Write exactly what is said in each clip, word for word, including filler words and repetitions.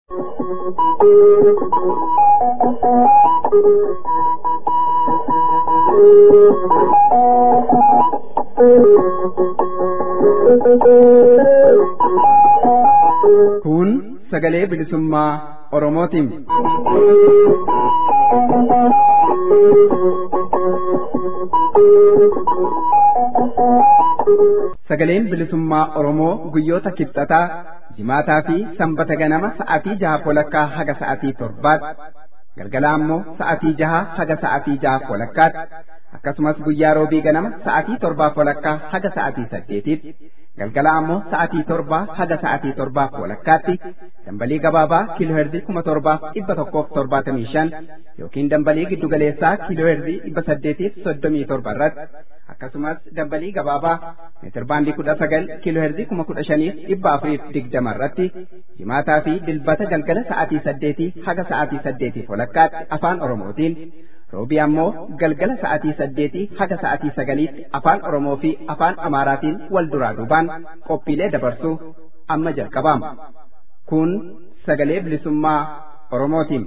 Kun sagalee bilisummaa Oromootiin. Sagaleen bilisummaa Oromoo guyyoota kibxataa, jimaataa fi sanbata ganama sa'aatii jaha walakkaa haga sa'aatii torbaatti, galgala ammoo sa'aatii jaha haga sa'aatii jaha walakkaatti, akkasumas guyyaa roobii ganama sa'aatii torbaa walakkaa haga sa'aatii saddeetitti, galgala ammoo sa'aatii torbaa haga sa'aatii torbaa walakkaatti dambalii gabaabaa kiilooherzii kuma torbaaf dhibba tokkoof torbaatamii shan yookiin dambalii giddugaleessaa kiilooherzii dhibba saddeetiif soddomii torba irratti akkasumas dambalii gabaabaa meetirbaandii kudha sagal kiilooherzii kuma kudha shaniif dhibba afuriif digdama irratti jimaataa fi dilbata galgala sa'aatii saddeetii haga sa'aatii saddeetiif walakkaatti afaan Oromootiin, roobii ammoo galgala sa'aatii saddeetii haga sa'aatii sagaliitti afaan Oromoo fi afaan Amaaraatiin wal duraa duubaan qophiilee dabarsuu amma jalqabama. Kun sagalee bilisummaa Oromootiin.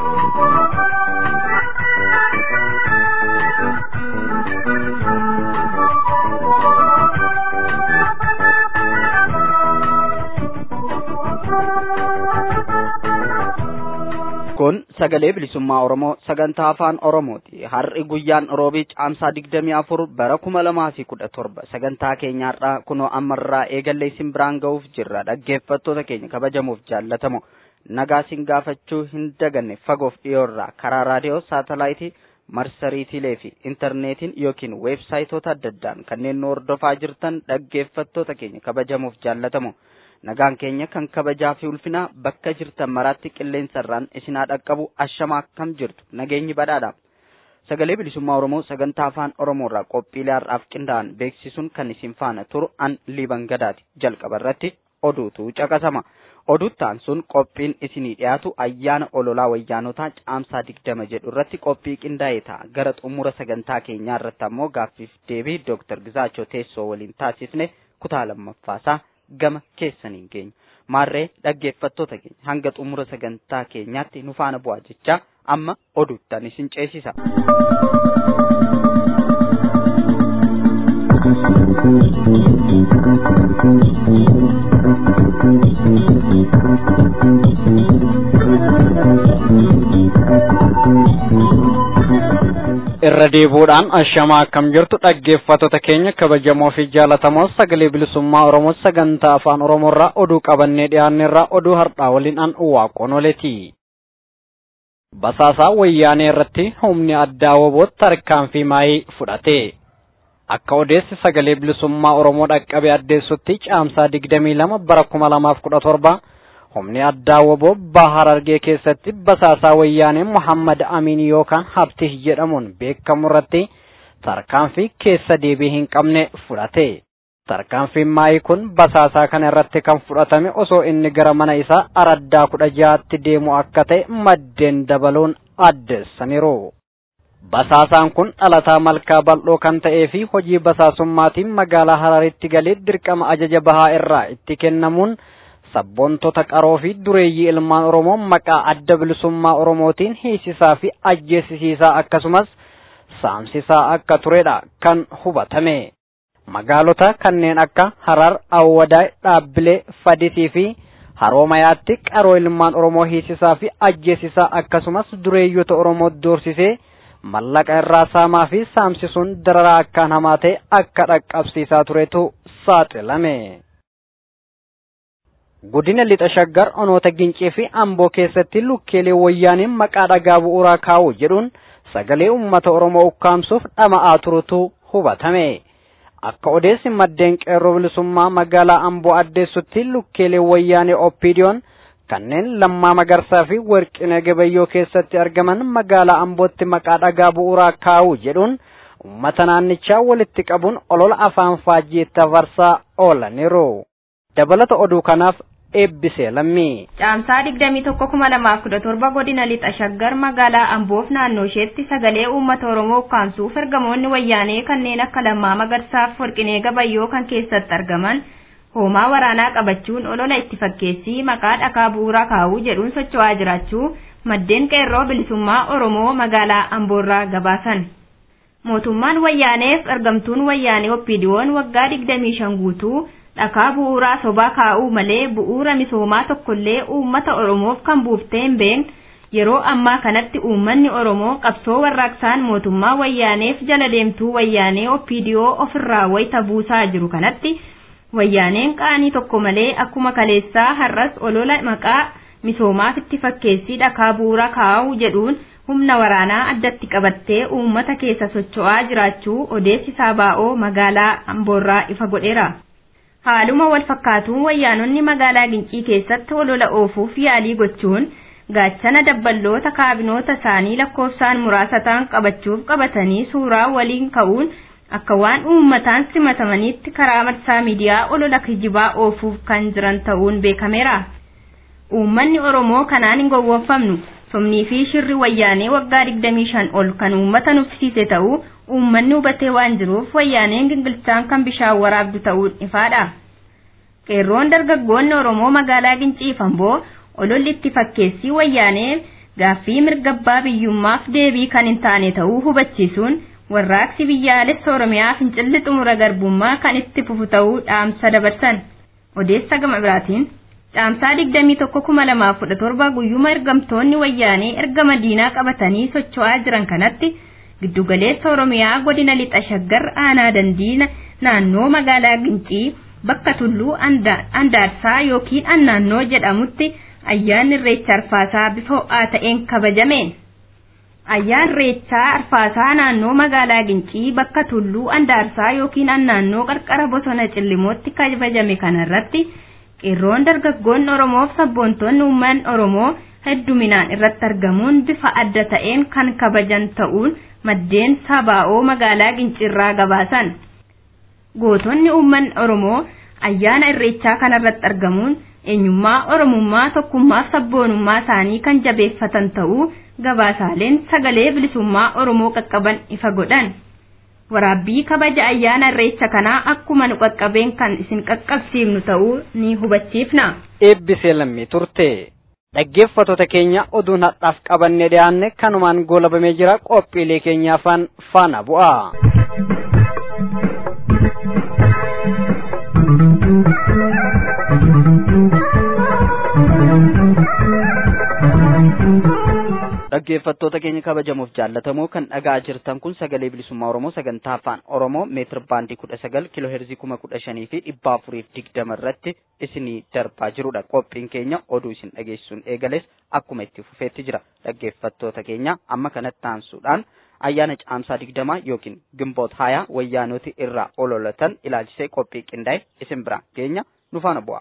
Kun sagalee bilisummaa Oromoo sagantaa afaan Oromooti. Har'i guyyaan roobii caamsaa digdamii afur bara kuma lamaa fi kudha torba sagantaa keenyaarraa kunoo ammarraa eegallee isin biraan ga'uuf jirra. Dhaggeeffattoota keenya kabajamuuf jaallatamu nagaa isin gaafachuu hin daganne fagoof dhiyoorraa karaa raadiyoo saatalaayitii marsariitiilee fi intarneetiin yookiin weebsaayitoota adda addaan kanneen nu hordofaa jirtan dhaggeeffattoota keenya kabajamuuf jaallatamu. Nagaan keenya kan kabajaa fi ulfinaa bakka jirtan maraatti qilleensarraan isinaa dhaqqabu ashamaa akkam jirtu nageenyi badhaadha. Sagalee bilisummaa Oromoo sagantaa afaan Oromoorraa qophiilee har'aaf qindaa'an beeksisuun kan isin faana turu an Liiban Gadaati. Jalqaba irratti oduutu caqasama. Oduuttaan sun qophiin isinii dhiyaatu ayyaana ololaa wayyaanotaa caamsaa digdama jedhu irratti qophii qindaa'ee ta'a. Gara xumura sagantaa keenyaa irratti ammoo gaaffiif deebii Dooktar Gizaachoo Teessoo waliin taasisne kutaa lammaffaasaa gama keessaniin keenya maarree dhaggeeffattoota keenya hanga xumura sagantaa keenyaatti nu faana bu'aa jechaa amma oduuttaan isin ceesisa. Irra deebuudhaan ashamaa akkam jirtu dhaggeeffattoota keenya kabajamoo fi jaalatamoo sagalee bilisummaa Oromoo sagantaa afaan Oromoorraa oduu qabannee dhiyaanneerraa oduu har'aa waliin an waaqoon oleeti. Basaasaa wayyaanee irratti humni addaa woboo tarkaanfii maayii fudhate. Akka odeessi sagalee bilisummaa Oromoo dhaqqabe addeessutti caamsaa digdamii lama bara kuma lamaaf kudha torba humni addaa woboo Bahar Argee keessatti basaasaa wayyaanee Muhammad Amin yookaan Habtih jedhamuun beekamu irratti tarkaanfii keessa deebii hin qabne fudhate. Tarkaanfiin maayii kun basaasaa kana irratti kan fudhatame osoo inni gara mana isaa araddaa kudha jaatti deemu akka ta'e maddeen dabaluun addeessaniiru. Basaasaan kun dhalataa malkaa bal'oo kan ta'ee fi hojii basaasummaatiin magaalaa Hararitti galee dirqama ajaja bahaa irraa itti kennamuun sabboontota qaroo fi dureeyyii ilmaan Oromoo maqaa adda bilisummaa Oromootiin hiisisaa fi ajjeesisiisaa akkasumas saamsisaa akka turedha kan hubatame. Magaalota kanneen akka Harar, Awwadaay, Dhaabbilee, Fadisii fi Haroomayaatti qaroo ilmaan Oromoo hiisisaa fi ajjeesisaa akkasumas dureeyyota Oromoo doorsisee mallaqa irraa saamaa fi saamsisuun dararaa akkaan hamaa ta'e akka dhaqqabsiisaa turetu saaxilame. Godina Lixa Shaggar onoota Gincii fi Amboo keessatti lukkeelee wayyaaniin maqaa dhagaa bu'uuraa kaa'u jedhuun sagalee uummata Oromoo ukkaamsuuf dhama'aa turutu hubatame. Akka odeessi maddeen qeerroo bilisummaa magaalaa Amboo addeessutti lukkeelee wayyaanee Oppiidiyoon kanneen Lammaa Magarsaa fi Warqinee Gabayyoo keessatti argaman magaalaa Ambootti maqaa dhagaa bu'uuraa kaa'u jedhuun uummata naannichaa walitti qabuun olola afaan faajjii tafarsaa oolaniiru. Dabalata oduu kanaaf eebbisee lammii. Caamsaa digdamii tokko kuma lamaaf kudha torba godina Lixa Shaggar magaalaa Amboof naannoo isheetti sagalee uummata Oromoo ukkaamsuuf ergamoonni wayyaanee kanneen akka Lammaa Magarsaaf Warqinee Gabayyoo kan keessatti argaman hoomaa waraanaa qabachuun olola itti fakkeessii maqaa dhakaa bu'uuraa kaa'uu jedhuun socho'aa jiraachuu maddeen qeerroo bilisummaa Oromoo magaalaa Amboorraa gabaasan. Mootummaan wayyaaneef ergamtuun wayyaanee Oppiidiyoon waggaa digdamii shan guutuu dhakaa bu'uuraa sobaa kaa'uu malee bu'uura misoomaa tokkollee uummata Oromoof kan buuftee hin beekne yeroo ammaa kanatti uummanni Oromoo qabsoo warraaqsaan mootummaa wayyaaneef jala deemtuu wayyaanee Oppiidiyoo ofirraa wayita buusaa jiru kanatti wayyaaneen qaanii tokko malee akkuma kaleessaa har'as olola maqaa misoomaaf itti fakkeessii dhakaa bu'uuraa kaa'uu jedhuun humna waraanaa addatti qabattee uummata keessa socho'aa jiraachuu odeessi Saabaa'oo magaalaa Amboorraa ifa godheera. Haaluma wal fakkaatuun wayyaanonni magaalaa Gincii keessatti olola oofuuf yaalii gochuun gaachana dabballoota kaabinoota isaanii lakkoofsaan muraasa ta'an qabachuuf qabatanii suuraa waliin ka'uun akka waan uummataan simatamanitti karaa marsaa miidiyaa olola kijibaa oofuuf kan jiran ta'uun beekameera. Uummanni Oromoo kanaan hin gowwoomfamnu. Somnii fi shirri wayyaanee waggaa digdamii shan ol kan uummata nuffisiise ta'uu uummanni hubatee waan jiruuf wayyaaneen gingilchaan kan bishaan waraabdu ta'uun ifaadha. Qeerroon dargaggoonni Oromoo magaalaa Gincii Amboo ololli itti fakkeessii wayyaanee gaaffii mirga abbaa biyyummaaf deebii kan hin taane ta'uu hubachiisuun warraaqsi biyyaalessa Oromiyaa fincilli xumura garbummaa kan itti fufu ta'uu dhaamsa dabarsan. Odeessa gama biraatiin Caamsaa digdamii tokko kuma lamaaf kudha torba guyyuma ergamtoonni wayyaanee erga Madiinaa qabatanii socho'aa jiran kanatti giddugaleessa Oromiyaa godina Lixa Shaggar aanaa Dandiina naannoo magaalaa Gincii bakka tulluu Andaarsaa yookiin Annaannoo jedhamutti ayyaanni Irreechaa Arfaasaa bifa ho'aa ta'een kabajame. Ayyaanni Irreechaa Arfaasaa naannoo magaalaa Gincii bakka tulluu Andaarsaa yookiin Annaannoo qarqara bosona Cillimootti kabajame kanarratti qeerroon dargaggoonni Oromoof sabboontoonni uummanni Oromoo hedduminaan irratti argamuun bifa adda ta'een kan kabajan ta'uun maddeen Saabaa'oo magaalaa Ginciirraa gabaasan. Gootonni uummanni Oromoo ayyaana Irreechaa kanarratti argamuun eenyummaa Oromummaa tokkummaaf sabboonummaa isaanii kan jabeeffatan ta'uu gabaasaaleen sagalee bilisummaa Oromoo qaqqaban ifa godhan. Waraabbii kabaja ayyaana Irreecha kanaa akkuma nu qaqqabeen kan isin qaqqabsiifnu ta'uu ni hubachiifna. Eebbisee lammii turte. Dhaggeeffattoota keenya oduun har'aaf qabannee dhiyaanne kanumaan goolabamee jira qophiilee keenyaafaan faana bu'a. Dhaggeeffattoota keenya kabajamuuf jaallatamoo kan dhagaa jirtan kun sagalee bilisummaa Oromoo sagantaa afaan Oromoo meetir baandii kudha sagal kiiloo heerzii kuma kudha shanii fi dhibba afuriif digdama irratti isinii darbaa jirudha. Qophiin keenya oduu isin dhageessuun eegales akkuma itti fufeetti jira. Dhaggeeffattoota keenya amma kanatti aansuudhaan ayyaana caamsaa digdamaa yookiin gimboot hayaa wayyaanoti irraa ololatan ilaalchisee qophii qindaa'e isin biraan geenya nu faana bu'a.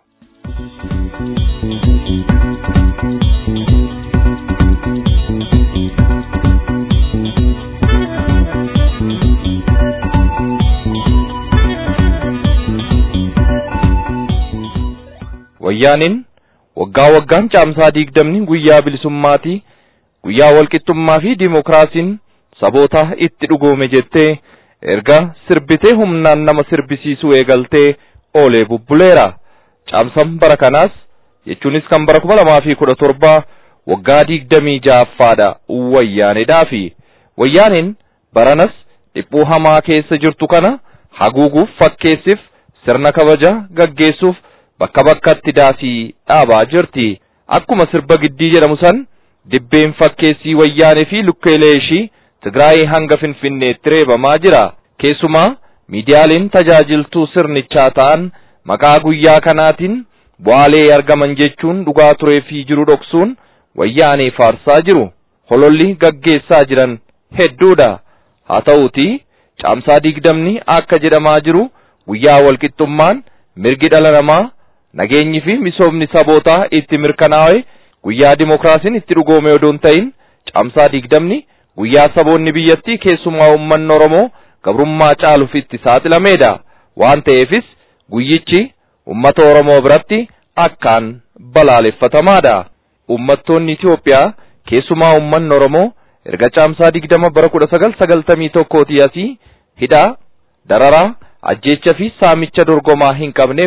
Wayyaaniin waggaa waggaan caamsaa digdamni guyyaa bilisummaatii guyyaa walqixxummaa fi dimokiraasiin saboota itti dhugoome jettee erga sirbitee humnaan nama sirbisiisuu eegaltee oolee bubbuleera. Caamsaan bara kanaas jechuunis kan bara kuma lamaa fi kudha torba waggaa digdamii ja'affaadha wayyaanedhaa fi wayyaaniin baranas dhiphuu hamaa keessa jirtu kana haguuguuf fakkeessiif sirna kabaja gaggeessuuf bakka bakkatti daasii dhaabaa jirti. Akkuma sirba giddii jedhamu san dibbeen fakkeessii wayyaanee fi lukkeelee ishii Tigraay hanga Finfinneetti reebamaa jira. Keessumaa miidiyaaleen tajaajiltuu sirnichaa ta'an maqaa guyyaa kanaatiin bu'aalee argaman jechuun dhugaa turee fi jiru dhoksuun wayyaanee faarsaa jiru. Hololli gaggeessaa jiran hedduudha. Haa ta'uutii caamsaa digdamni akka jedhamaa jiru guyyaa walqixxummaan mirgi dhala namaa nageenyi fi misoomni sabootaa itti mirkanaa'e guyyaa dimokiraasiin itti dhugoome odoon ta'in caamsaa digdamni guyyaa saboonni biyyattii keessumaa uummanni Oromoo gabrummaa caaluuf itti saaxilameedha. Waan ta'eefis guyyichi uummata Oromoo biratti akkaan balaaleffatamaadha. Uummattoonni Itoophiyaa keessumaa uummanni Oromoo erga caamsaa digdama bara kudha sagal sagaltamii tokkootii asii hidhaa, dararaa, ajjeecha fi saamicha dorgomaa hin qabneef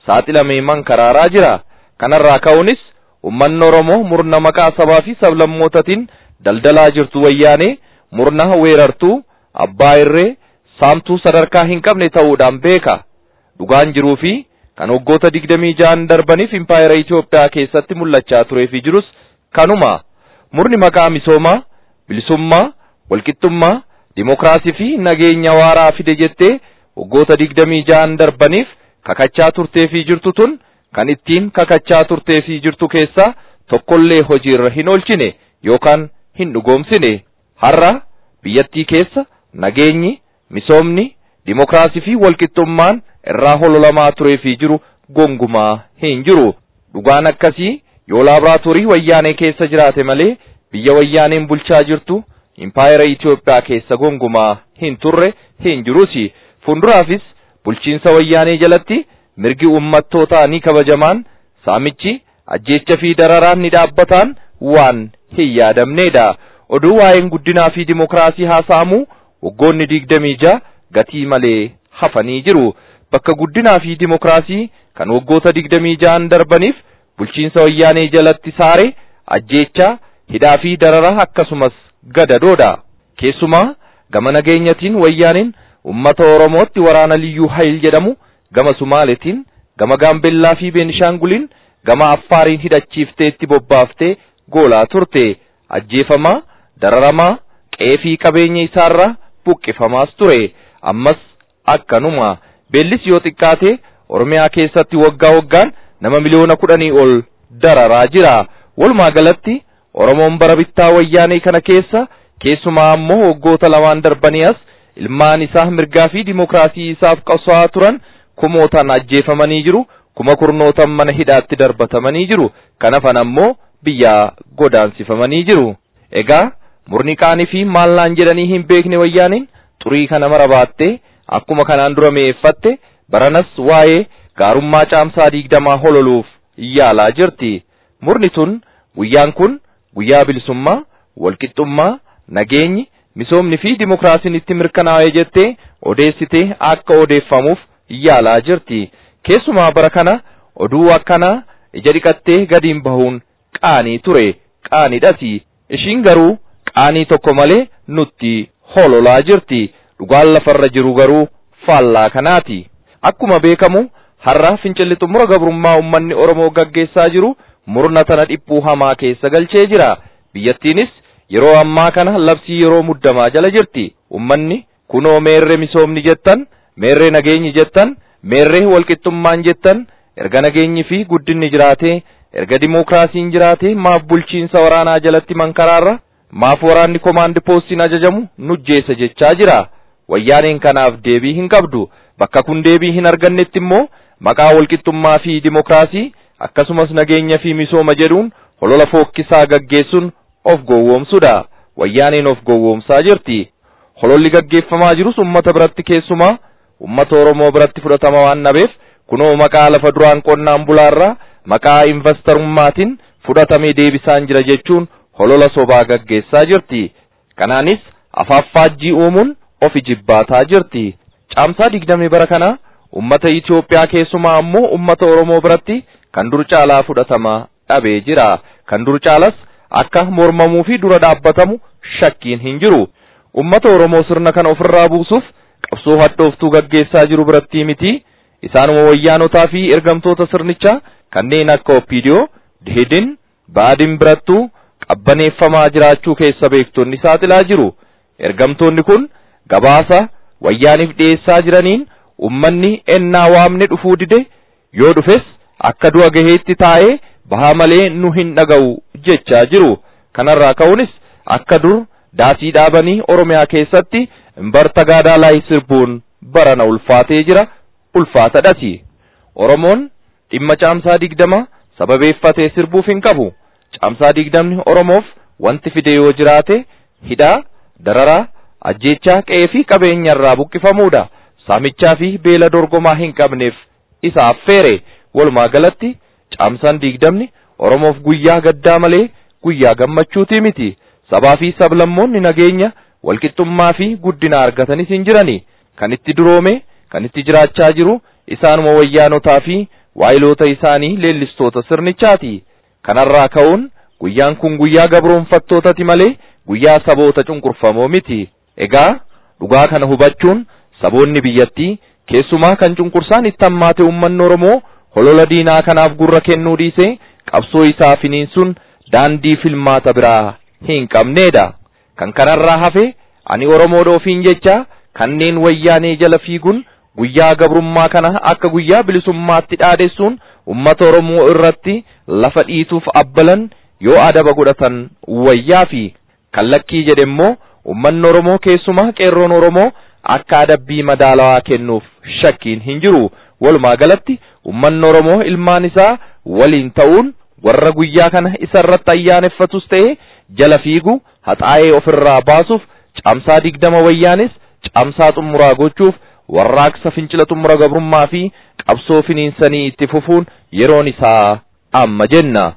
saaxilamee mankaraaraa jira. Kanarraa ka'uunis ummanni Oromoo murna maqaa sabaa fi sablammootatiin daldalaa jirtu wayyaanee murna weerartuu abbaa irree saamtuu sadarkaa hin qabne ta'uudhaan beeka. Dhugaan jiruu fi kan waggoota digdamii ja'an darbaniif impaayera Itoophiyaa keessatti mul'achaa turee fi jirus kanuma. Murni maqaa misoomaa, bilisummaa, walqixxummaa, dimokiraasii fi nageenya waaraa fide jettee waggoota digdamii ja'an darbaniif kakachaa turtee fi jirtu tun kan ittiin kakachaa turtee fi jirtu keessaa tokkollee hojiirra hin oolchine yookaan hin dhugoomsine. Har'a biyyattii keessa nageenyi, misoomni, dimokiraasii fi walqixxummaan irraa hololamaa turee fi jiru gongumaa hin jiru. Dhugaan akkasii yoo laaboraatoorii wayyaanee keessa jiraate malee biyya wayyaaneen bulchaa jirtu impaayera Itoophiyaa keessa gongumaa hin turre hin jirusi. Fuulduraafis bulchiinsa wayyaanee jalatti mirgi ummattootaa ni kabajamaan, saamichi, ajjeecha fi dararaan ni dhaabbataan waan hin yaadamneedha. Oduu waa'een guddinaa fi dimokiraasii haasa'amu waggoonni digdamii ja'a gatii malee hafanii jiru. Bakka guddinaa fi dimokiraasii kan waggoota digdamii ja'an darbaniif bulchiinsa wayyaanee jalatti saare ajjeecha, hidhaa fi darara akkasumas gadadoodha. Keessumaa gama nageenyatiin wayyaaneen ummata Oromootti waraana liyyuu hayil jedhamu gama Sumaaleetiin, gama Gaambellaa fi Beenishaanguliin, gama Affaariin hidhachiiftee itti bobbaaftee goolaa turte. Ajjeefamaa, dararamaa, qe'ee fi qabeenya isaarraa buqqifamaas ture. Ammas akkanuma. Beellis yoo xiqqaate Oromiyaa keessatti waggaa waggaan nama miliyoona kudhanii ol dararaa jira. Walumaa galatti Oromoon bara bittaa wayyaanee kana keessa keessumaa ammoo waggoota lamaan darbanii as ilmaan isaa mirgaa fi dimokiraasii isaaf qabsaa'aa turan kumootaan ajjeefamanii jiru, kuma kurnootaan mana hidhaatti darbatamanii jiru. Kanafan ammoo biyyaa godaansifamanii jiru. Egaa murni qaanii fi maallaan jedhanii hin beekne wayyaaniin xurii kana mara baattee akkuma kanaan dura meeffatte baranas waa'ee gaarummaa caamsaa digdamaa hololuuf yaalaa jirti. Murni tun guyyaan kun guyyaa bilisummaa, walqixxummaa, nageenyi, misoomni fi dimokiraasiin itti mirkanaa'ee jettee odeessitee akka odeeffamuuf yaalaa jirti. Keessumaa bara kana oduu akkanaa ija dhiqattee gadiin bahuun qaanii ture, qaaniidhasi. Ishiin garuu qaanii tokko malee nutti hololaa jirti. Dhugaan lafarra jiru garuu faallaa kanaati. Akkuma beekamu har'a fincilli xumura gabrummaa ummanni Oromoo gaggeessaa jiru murna tana dhiphuu hamaa keessa galchee jira. Biyyattiinis yeroo ammaa kana labsii yeroo muddamaa jala jirti. Ummanni kunoo meerree misoomni jettan, meerree nageenyi jettan, meerree walqixxummaan jettan, erga nageenyi fi guddinni jiraatee, erga dimokiraasiin jiraatee maaf bulchiinsa waraanaa jalatti mankaraarra, maaf waraanni komaandi poostiin ajajamu nujjeessa jechaa jira. Wayyaaneen kanaaf deebii hin qabdu. Bakka kun deebii hin argannetti immoo maqaa walqixxummaa fi dimokiraasii akkasumas nageenya fi misooma jedhuun holola fookkisaa gaggeessuun of gowwoomsudha. Wayyaaneen of gowwoomsaa jirti. Hololli gaggeeffamaa jirus ummata biratti keessumaa ummata Oromoo biratti fudhatama waan dhabeef kunoo maqaa lafa duraan qonnaan bulaarraa maqaa investarummaatiin fudhatamee deebisaan jira jechuun holola sobaa gaggeessaa jirti. Kanaanis afaaffaajjii uumuun ofi jibbaataa jirti. Caamsaa digdamii bara kana ummata Itoophiyaa keessumaa ammoo ummata Oromoo biratti kan dur caalaa fudhatama dhabee jira. Kan dur caalas akka mormamuu fi dura dhaabbatamu shakkiin hin jiru. Ummata Oromoo sirna kana ofirraa buusuuf qabsoo hadhooftuu gaggeessaa jiru biratti miti. Isaanuma wayyaanotaa fi ergamtoota sirnichaa kanneen akka Opiidiyoo, Dihidin, Baadin birattuu qabbaneeffamaa jiraachuu keessa beektonni saaxilaa jiru. Ergamtoonni kun gabaasa wayyaaniif dhiyeessaa jiraniin ummanni ennaa waamne dhufuu dide yoo dhufes akka du'a gaheetti taa'ee bahaa malee nu hin dhaga'u jechaa jiru. Kanarraa ka'uunis akka dur daasii dhaabanii Oromiyaa keessatti imbarta gaadaalaa sirbuun barana ulfaatee jira, ulfaatadhasi. Oromoon dhimma caamsaa digdama sababeeffatee sirbuuf hin qabu. Caamsaa digdamni Oromoof wanti fide yoo jiraate hidhaa, dararaa, ajjeechaa qe'ee fi qabeenyarraa buqqifamuudha. Saamichaa fi beela dorgomaa hin qabneef isa affeere. Walumaa galatti caamsaan digdamni Oromoof guyyaa gaddaa malee guyyaa gammachuuti miti. Sabaa fi sablammoonni nageenya, walqixxummaa fi guddina argatanis hin jirani. Kan itti duroome, kan itti jiraachaa jiru isaanuma wayyaanotaa fi waayiloota isaanii leellistoota sirnichaati. Kanarraa ka'uun guyyaan kun guyyaa gabroonfattootati malee guyyaa saboota cunqurfamoo miti. Egaa dhugaa kana hubachuun saboonni biyyattii keessumaa kan cunqursaan itti hammaate uummanni Oromoo holola diinaa kanaaf gurra kennuu dhiisee qabsoo isaa finiinsuun daandii filmaata biraa hin qabneedha. Kan kanarraa hafe ani Oromoodha ofiin jecha kanneen wayyaanee jala fiiguun guyyaa gabrummaa kana akka guyyaa bilisummaatti dhaadessuun ummata Oromoo irratti lafa dhiituuf abbalan yoo adaba godhatan wayyaa fi kallakkii jedhemmoo ummanni Oromoo keessumaa qeerroon Oromoo akka adabbii madaalawaa kennuuf shakkiin hin jiru. Walumaa galatti ummanni Oromoo ilmaan isaa waliin ta'uun warra guyyaa kana isarratti ayyaaneffatus ta'e jala fiigu haxaa'ee ofirraa baasuuf caamsaa digdama wayyaanis caamsaa xumuraa gochuuf warraaqsa fincila xumura gabrummaa fi qabsoo finiinsanii itti fufuun yeroon isaa amma jenna.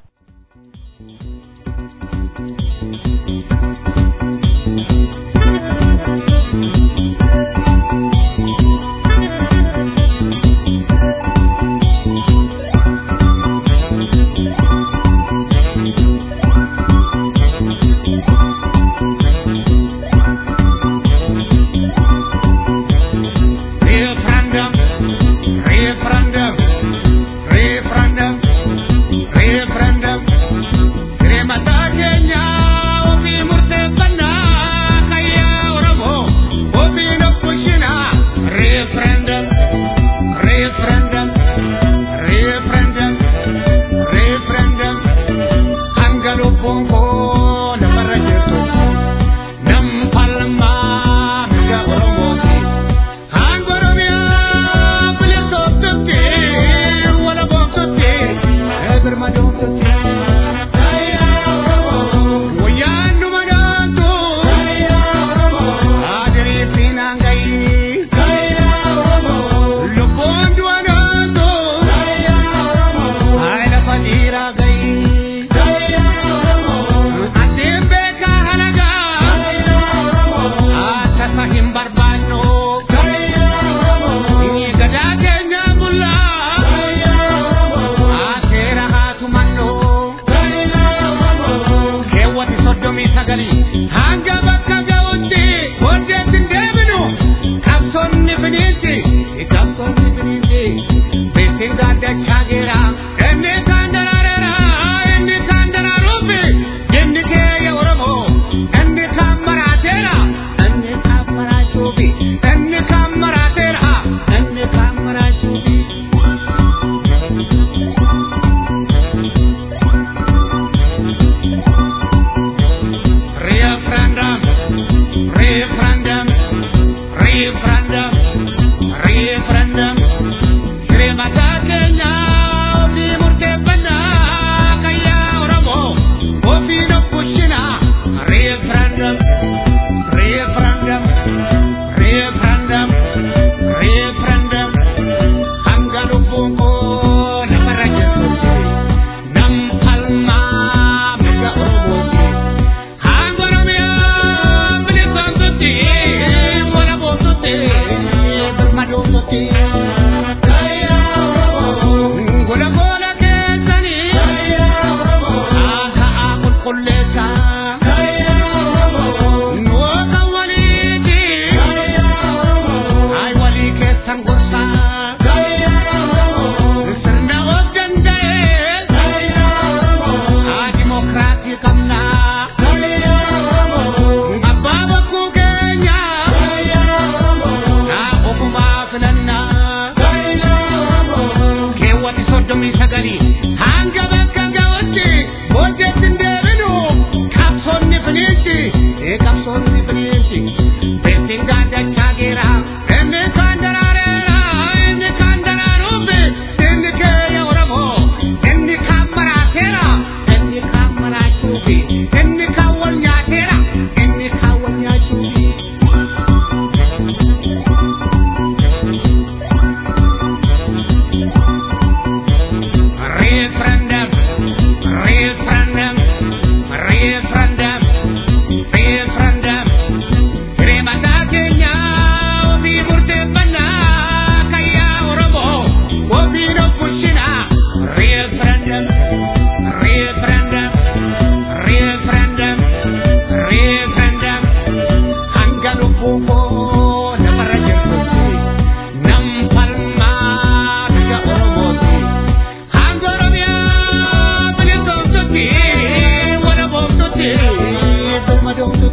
Hanga bakka gawatti, boojjeetti hin deebinu,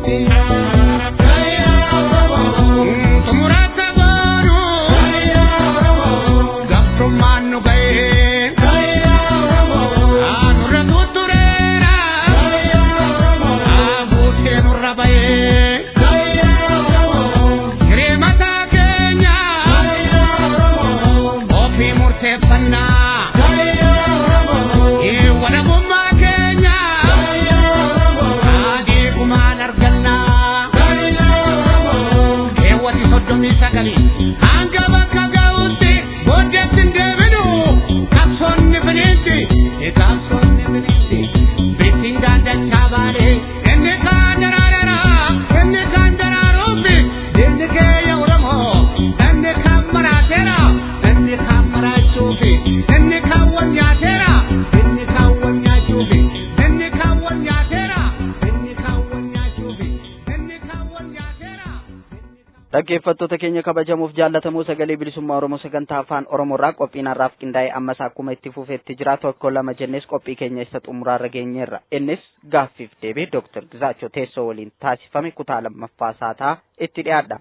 dhaggeeffattoota keenya kabajamuuf jaallatamoo sagalee bilisummaa Oromoo sagantaa afaan Oromoorraa qophiin har'aaf qindaa'e ammas akkuma itti fufeetti jira tokko lama jennees qophii keenya isa xumuraarra geenyeerra. Innis gaaffiif deebii Dooktar Gizaachoo Teessoo waliin taasifame kutaa lammaffaa saataa itti dhiyaadha.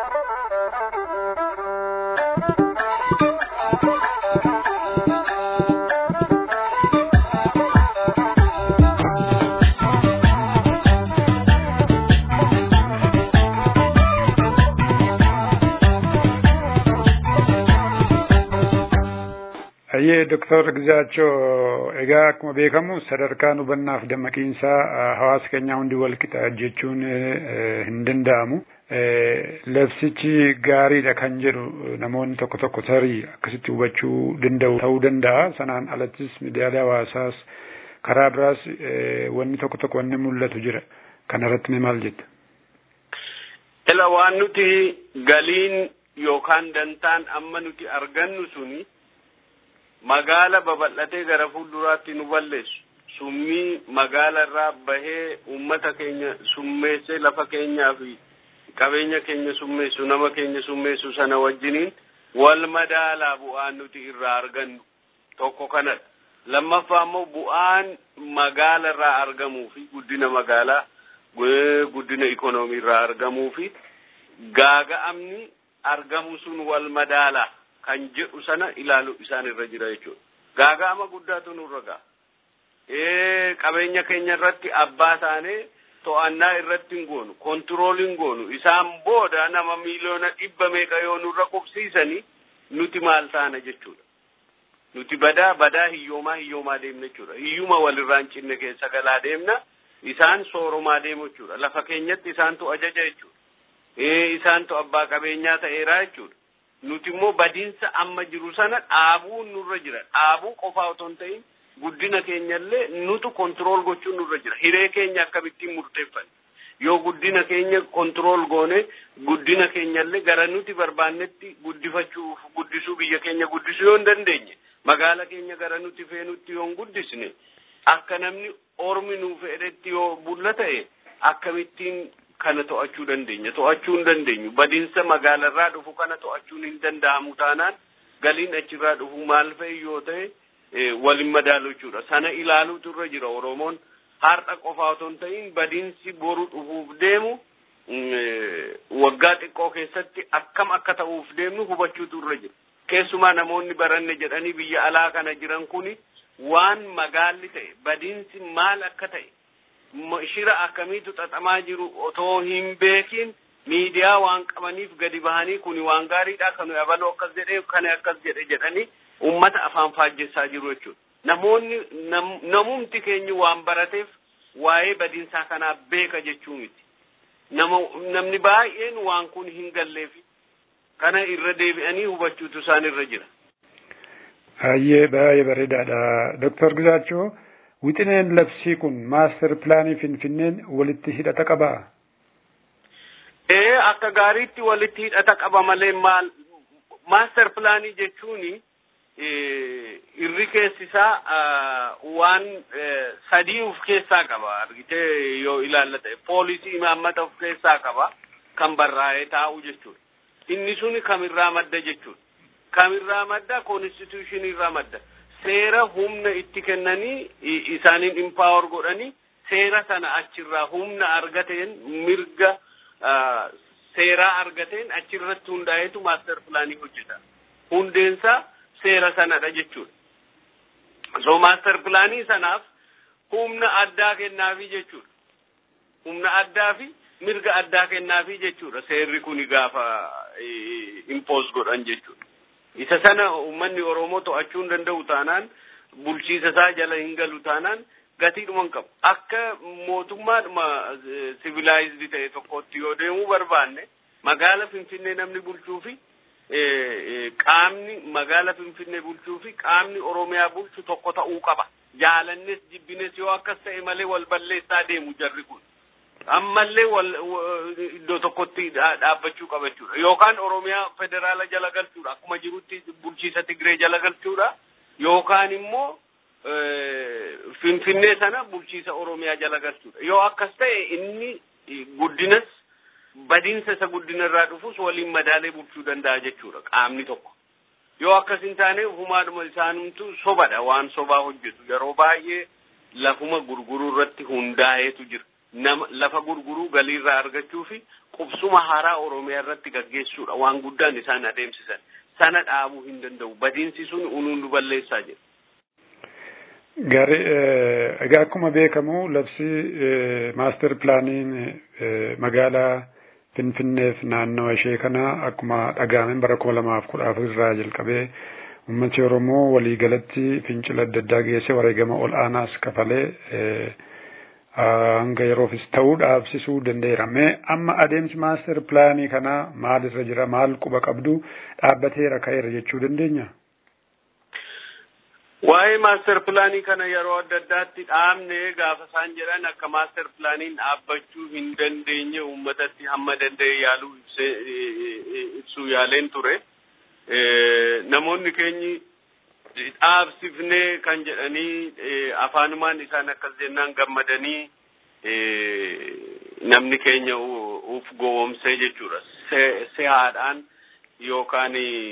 Ayyee Dooktar Gizaachoo egaa akkuma beekamu sadarkaan hubannaaf dammaqiinsaa hawaasa keenyaa hundi wal qixa jechuun hin danda'amu. Labsichi gaariidha kan jedhu namoonni tokko tokko tarii akkasitti hubachuu danda'u ta'uu danda'a. Sanaan alattis miidiyaalee hawaasaas karaa biraas wanni tokko tokko wanni mul'atu jira. Kana irratti mee maal jetta? Ila waan nuti galiin yookaan dantaan amma nuti argannu suni magaala babal'atee gara fuulduraatti nu balleessu summii magaala irraa bahee uummata keenya summeessee lafa keenyaa fi qabeenya keenya summeessu nama keenya summeessu sana wajjiniin wal madaalaa bu'aan nuti irraa argannu tokko kanadha. Lammaffaa immoo bu'aan magaala irraa argamuu fi guddina magaalaa guddina ikoonoomii irraa argamuu fi gaaga'amni argamu sun wal madaalaa kan jedhu sana ilaalu isaan irra jira jechuudha. Gaaga'ama guddaatu nurra ga'a. Ee qabeenya keenya irratti abbaa taanee to'annaa irratti hin goonu, kontiroolii hin goonu. Isaan booda nama miiliyoona dhibba meeqa yoo nurra qubsiisanii nuti maal taana jechuudha. Nuti badaa badaa hiyyoomaa hiyyoomaa deemna jechuudha. Hiyyuma walirraa hin cinne keessa galaa deemna. Isaan sooromaa deemu jechuudha. Lafa keenyatti isaantu ajaja jechuudha. Ee isaantu abbaa qabeenyaa ta'eeraa jechuudha. Nuti immoo badiinsa amma jiru sana dhaabuun nurra jira. Dhaabuu qofaa otoo hin ta'in guddina keenyallee nutu kontirool gochuun nurra jira. Hiree keenya akkamittiin murteeffanna. Yoo guddina keenya kontirool goone guddina keenyallee gara nuti barbaannetti guddifachuuf guddisuu biyya keenya guddisuu yoo hin dandeenye magaala keenya gara nuti feenutti yoo hin guddisne akka namni ormi nuuf fedhetti yoo bulla ta'e akkamittiin kana to'achuu dandeenya to'achuu hin dandeenyu badiinsa magaalarraa dhufu kana to'achuun hin danda'amu taanaan galiin achirraa dhufu maal fa'i yoo ta'e waliin madaalu jechuudha. Sana ilaaluutu irra jira. Oromoon har'a qofaa otoo hin ta'in badiinsi boru dhufuuf deemu waggaa xiqqoo keessatti akkam akka ta'uuf deemnu hubachuutu irra jira. Keessumaa namoonni baranne jedhanii biyya alaa kana jiran kuni waan magaalli ta'e badiinsi maal akka ta'e shira akkamiitu xaxamaa jiru otoo hin beekin miidiyaa waan qabaniif gadi bahanii kuni waan gaariidha kan abaloo akkas jedhee kan akkas jedhe jedhanii ummata afaan faajjessaa jiru jechuudha. Namoonni namumti keenya waan barateef waa'ee badiinsaa kanaa beeka jechuu miti. Namni baay'een waan kun hin galleef kana irra deebi'anii hubachuutu isaan irra jira. Hayyee baay'ee bareedaadha. Dooktar Gizaachoo wixineen labsii kun maaster pilaanii Finfinneen walitti hidhata qabaa? Ee akka gaariitti walitti hidhata qaba malee maal maaster pilaanii jechuuni irri keessisaa waan sadii of keessaa qaba. Argitee yoo ilaallate poolisii imaammata of keessaa qaba kan barraa'ee taa'u jechuudha. Inni suni kamirraa madda jechuudha. Kamirraa madda konstituushinii irraa madda. Seera humna itti kennanii isaaniin empower godhanii seera sana achirraa humna argateen mirga seeraa argateen achirratti hundaa'eetu maaster pilaanii hojjeta. Hundeensaa seera sanadha jechuudha. So maaster pilaanii sanaaf humna addaa kennaafi jechuudha. Humna addaa fi mirga addaa kennaafi jechuudha. Seerri kuni gaafa impose godhan jechuudha. Isa sana uummanni Oromoo to'achuu hin danda'u taanaan bulchiisa isaa jala hin galu taanaan gatiidhuma hin qabu. Akka mootummaadhuma civilized ta'e tokkotti yoo deemuu barbaanne magaala Finfinnee namni bulchuu fi qaamni magaala Finfinnee bulchuu fi qaamni Oromiyaa bulchu tokko ta'uu qaba. Jaalannes jibbines yoo akkas ta'e malee wal balleessaa deemu jarri kun. Ammallee wal iddoo tokkotti dhaabbachuu qaba jechuudha. Yookaan Oromiyaa federaala jala galchuudha. Akkuma jirutti bulchiisa Tigree jala galchuudha. Yookaan immoo Finfinnee sana bulchiisa Oromiyaa jala galchuudha. Yoo akkas ta'e inni guddinas badiinsa isa guddinarraa dhufus waliin madaalee bulchuu danda'a jechuudha qaamni tokko. Yoo akkas hin taane humaadhuma isaanumtu sobadha waan sobaa hojjetu. Yeroo baay'ee lafuma gurguruu irratti hundaa'eetu jira. Nama lafa gurguruu galiirraa argachuu fi qubsuma haaraa Oromiyaa irratti gaggeessuudha waan guddaan isaan adeemsisan. Sana dhaabuu hin danda'u. Badiinsi sun unuundu balleessaa jira. Gari egaa akkuma beekamu labsi maaster pilaaniin magaalaa Finfinneef naannoo ishee kana akkuma dhagaameen bara kuma lamaaf kudha afur irraa jalqabee uummatni Oromoo waliigalatti fincila adda addaa geessee wareegama ol aanaas kafalee hanga yeroofis ta'uu dhaabsisuu danda'eera. Mee amma adeemsi maaster pilaanii kana maalirra jira? Maal quba qabdu? Dhaabbateera ka'eera jechuu dandeenya? Waa'ee maaster pilaanii kana yeroo adda addaatti dhaabne gaafa isaan jedhan akka maaster pilaaniin dhaabbachuu hin dandeenye uummatatti hamma danda'e yaaluu ibsuu yaaleen ture. Namoonni keenyi dhaabsifnee kan jedhanii afaanumaan isaan akkas jennaan gammadanii namni keenya uf gowwoomsee jechuudha. Sehaadhaan yookaan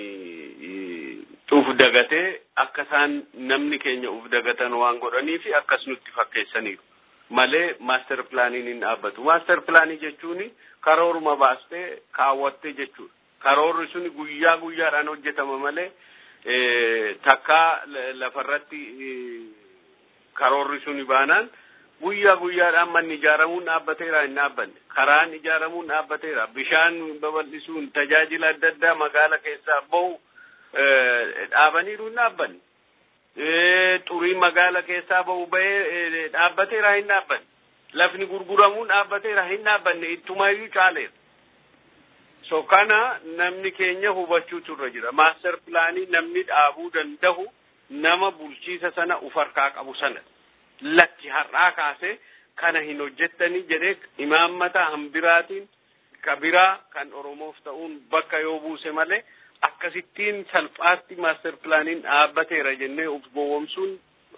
uf dagatee akka isaan namni keenya uf dagatan waan godhanii fi akkas nutti fakkeessaniiru. Malee maaster pilaaniin hin dhaabbatu. Maaster pilaanii jechuun karooruma baastee kaawwattee jechuudha. Karoorri suni guyyaa guyyaadhaan hojjetama malee takkaa lafarratti karoorri suni baanaan guyyaa guyyaadhaan manni ijaaramuun dhaabbateera hin dhaabbanne. Karaan ijaaramuun dhaabbateera. Bishaan babal'isuun tajaajila adda addaa magaala keessaa bahu dhaabaniiru hin dhaabbanne. Xurii magaala keessaa bahu bahee dhaabbateera hin dhaabbanne. Lafni gurguramuun dhaabbateera hin dhaabbanne ittumayyuu caaleera. So kana namni keenya hubachuutu irra jira. Maaster pilaanii namni dhaabuu danda'u nama bulchiisa sana uf harkaa qabu sana. Lakki har'aa kaasee kana hin hojjettanii jedhee imaammata hambiraatiin kabiraa kan Oromoof ta'uun bakka yoo buuse malee akkasittiin salphaatti maaster pilaaniin dhaabbateera jennee uf gowwoomsuun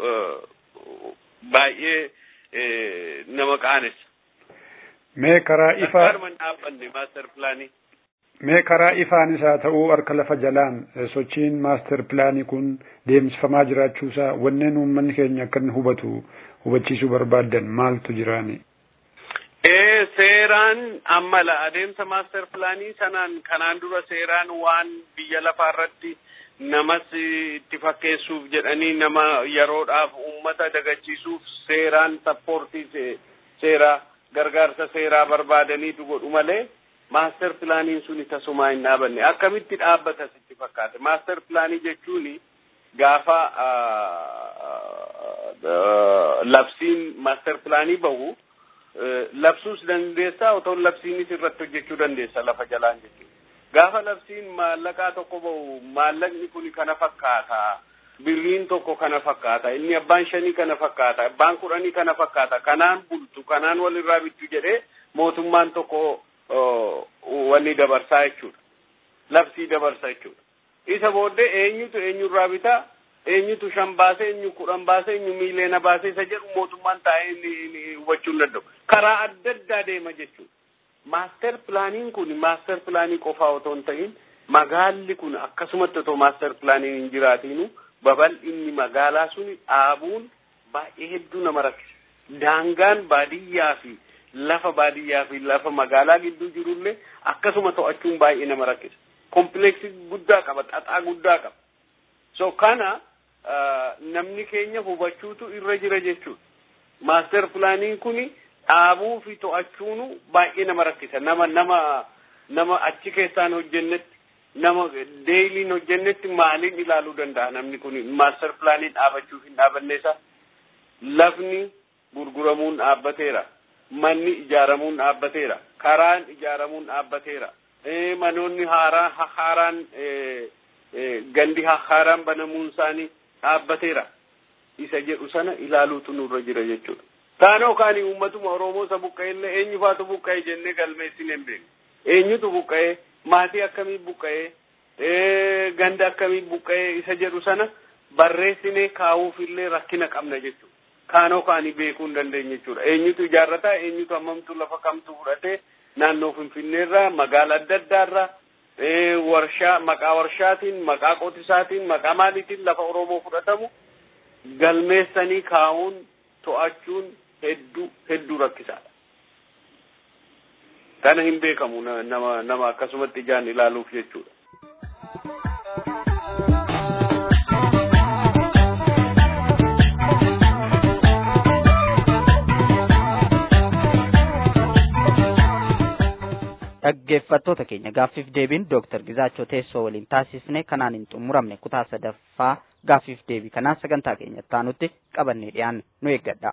baay'ee nama qaanessa. Mee karaa ifaa dhaabbanne maaster pilaanii. Mee karaa ifaan isaa ta'uu harka lafa jalaan sochiin maaster pilaanii kun deemsifamaa jiraachuusaa wanneen uummanni keenya akka inni hubatu hubachiisuu barbaadan maaltu jiraani? Ee seeraan ammala adeemsa maaster pilaanii sanaan kanaan dura seeraan waan biyya lafaa irratti namas itti fakkeessuuf jedhanii nama yeroodhaaf uummata dagachiisuuf seeraan sappoortii seeraa gargaarsa seeraa barbaadaniitu godhu malee maaster pilaaniin suni tasumaa hin dhaabanne. Akkamitti dhaabbata sitti fakkaate? Maaster pilaanii jechuun gaafa labsiin maaster pilaanii bahu labsuus dandeessa otoo labsiinis irratti hojjechuu dandeessa lafa jalaan jechuudha. Gaafa labsiin maallaqaa tokko bahu maallaqni kun kana fakkaata. Birriin tokko kana fakkaata. Inni abbaan shanii kana fakkaata. Abbaan kudhanii kana fakkaata. Kanaan bultu kanaan walirraa bittu jedhee mootummaan tokko wanni dabarsaa jechuudha. Labsii dabarsaa jechuudha. Isa booddee eenyutu eenyurraa bitaa, eenyutu shan baasee, eenyu kudhan baasee, eenyu miiliyoona baasee isa jedhu mootummaan taa'ee hubachuu hin danda'u. Karaa adda addaa deema jechuudha. Maaster pilaaniin kun maaster pilaanii qofaa otoo hin ta'in magaalli kun akkasumatti otoo maaster pilaaniin hin jiraatinu babal'inni magaalaa suni dhaabuun baay'ee hedduu nama rakkisa. daangaan baadiyyaa fi lafa baadiyyaa fi lafa magaalaa gidduu jirullee akkasuma to'achuun baay'ee nama rakkisa. Kompleksii guddaa qaba, xaxaa guddaa qaba. So kana namni keenya hubachuutu irra jira jechuudha. Maaster pilaaniin kuni dhaabuu fi to'achuun baay'ee nama rakkisa. Nama nama nama achi keessaan hojjennetti, nama deeyliin hojjennetti maaliin ilaaluu danda'a namni kuni maaster pilaaniin dhaabachuuf hin dhaabanneessa. Lafni gurguramuun dhaabbateera. Manni ijaaramuun dhaabbateera. Karaan ijaaramuun dhaabbateera. Eh manoonni haaraa haaraan eh gandi haaraan banamuun isaanii dhaabbateera. Isa jedhu sana ilaaluutu nurra jira jechuudha. Taanoo kaanii uummatuma Oromoo sa buqqa'e illee eenyu faatu buqqa'e jennee galmeessin hin beekne. Eenyutu buqqa'e, maatii akkamii buqqa'e, eh ganda akkamii buqqa'e isa jedhu sana barreessinee kaa'uuf illee rakkina qabna jechuudha. Kaanoo kaanii beekuu hin dandeenye jechuudha. Eenyutu ijaarrata, eenyutu hammamtu lafa kamtu fudhatee naannoo Finfinneerraa, magaala adda addaarraa, warshaa, maqaa warshaatiin, maqaa qotisaatiin, maqaa maaliitiin lafa Oromoo fudhatamu galmeessanii kaa'uun, to'achuun hedduu hedduu rakkisaadha. Kana hin beekamu nama nama akkasumatti ijaan ilaaluuf jechuudha. dhaggeeffattoota keenya gaaffiif deebiin Dooktar Gizaachoo Teessoo waliin taasisne kanaan hin xumuramne kutaa sadaffaa gaaffiif deebii kanaan sagantaa keenya taanutti qabannee dhiyaanne nu eeggadha.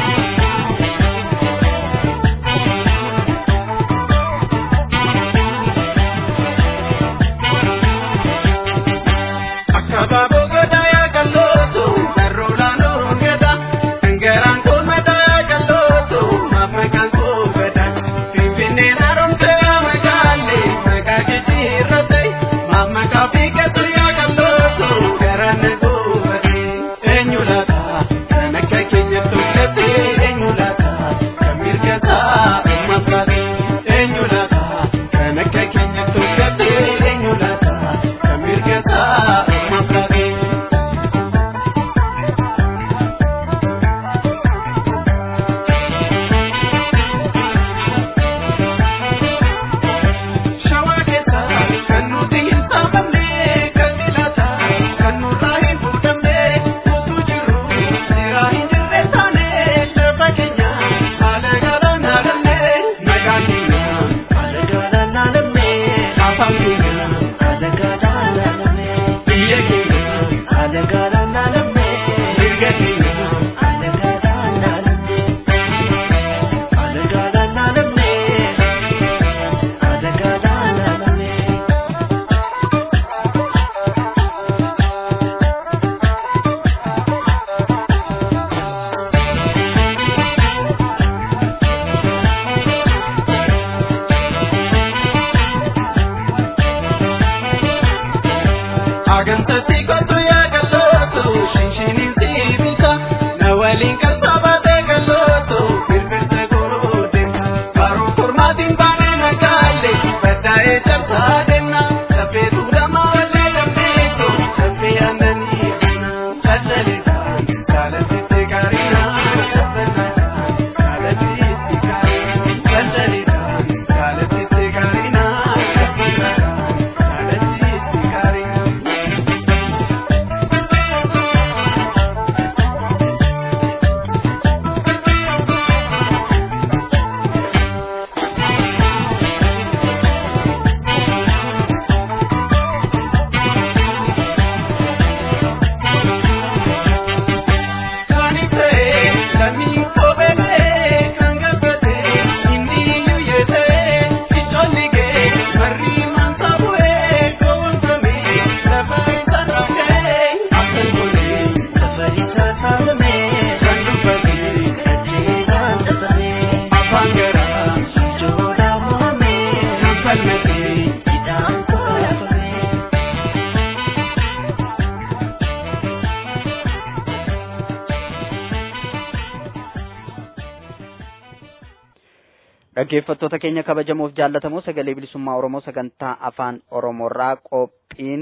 dhaggeeffattoota keenya kabajamoof jaallatamoo sagalee bilisummaa Oromoo sagantaa afaan Oromoorraa qophiin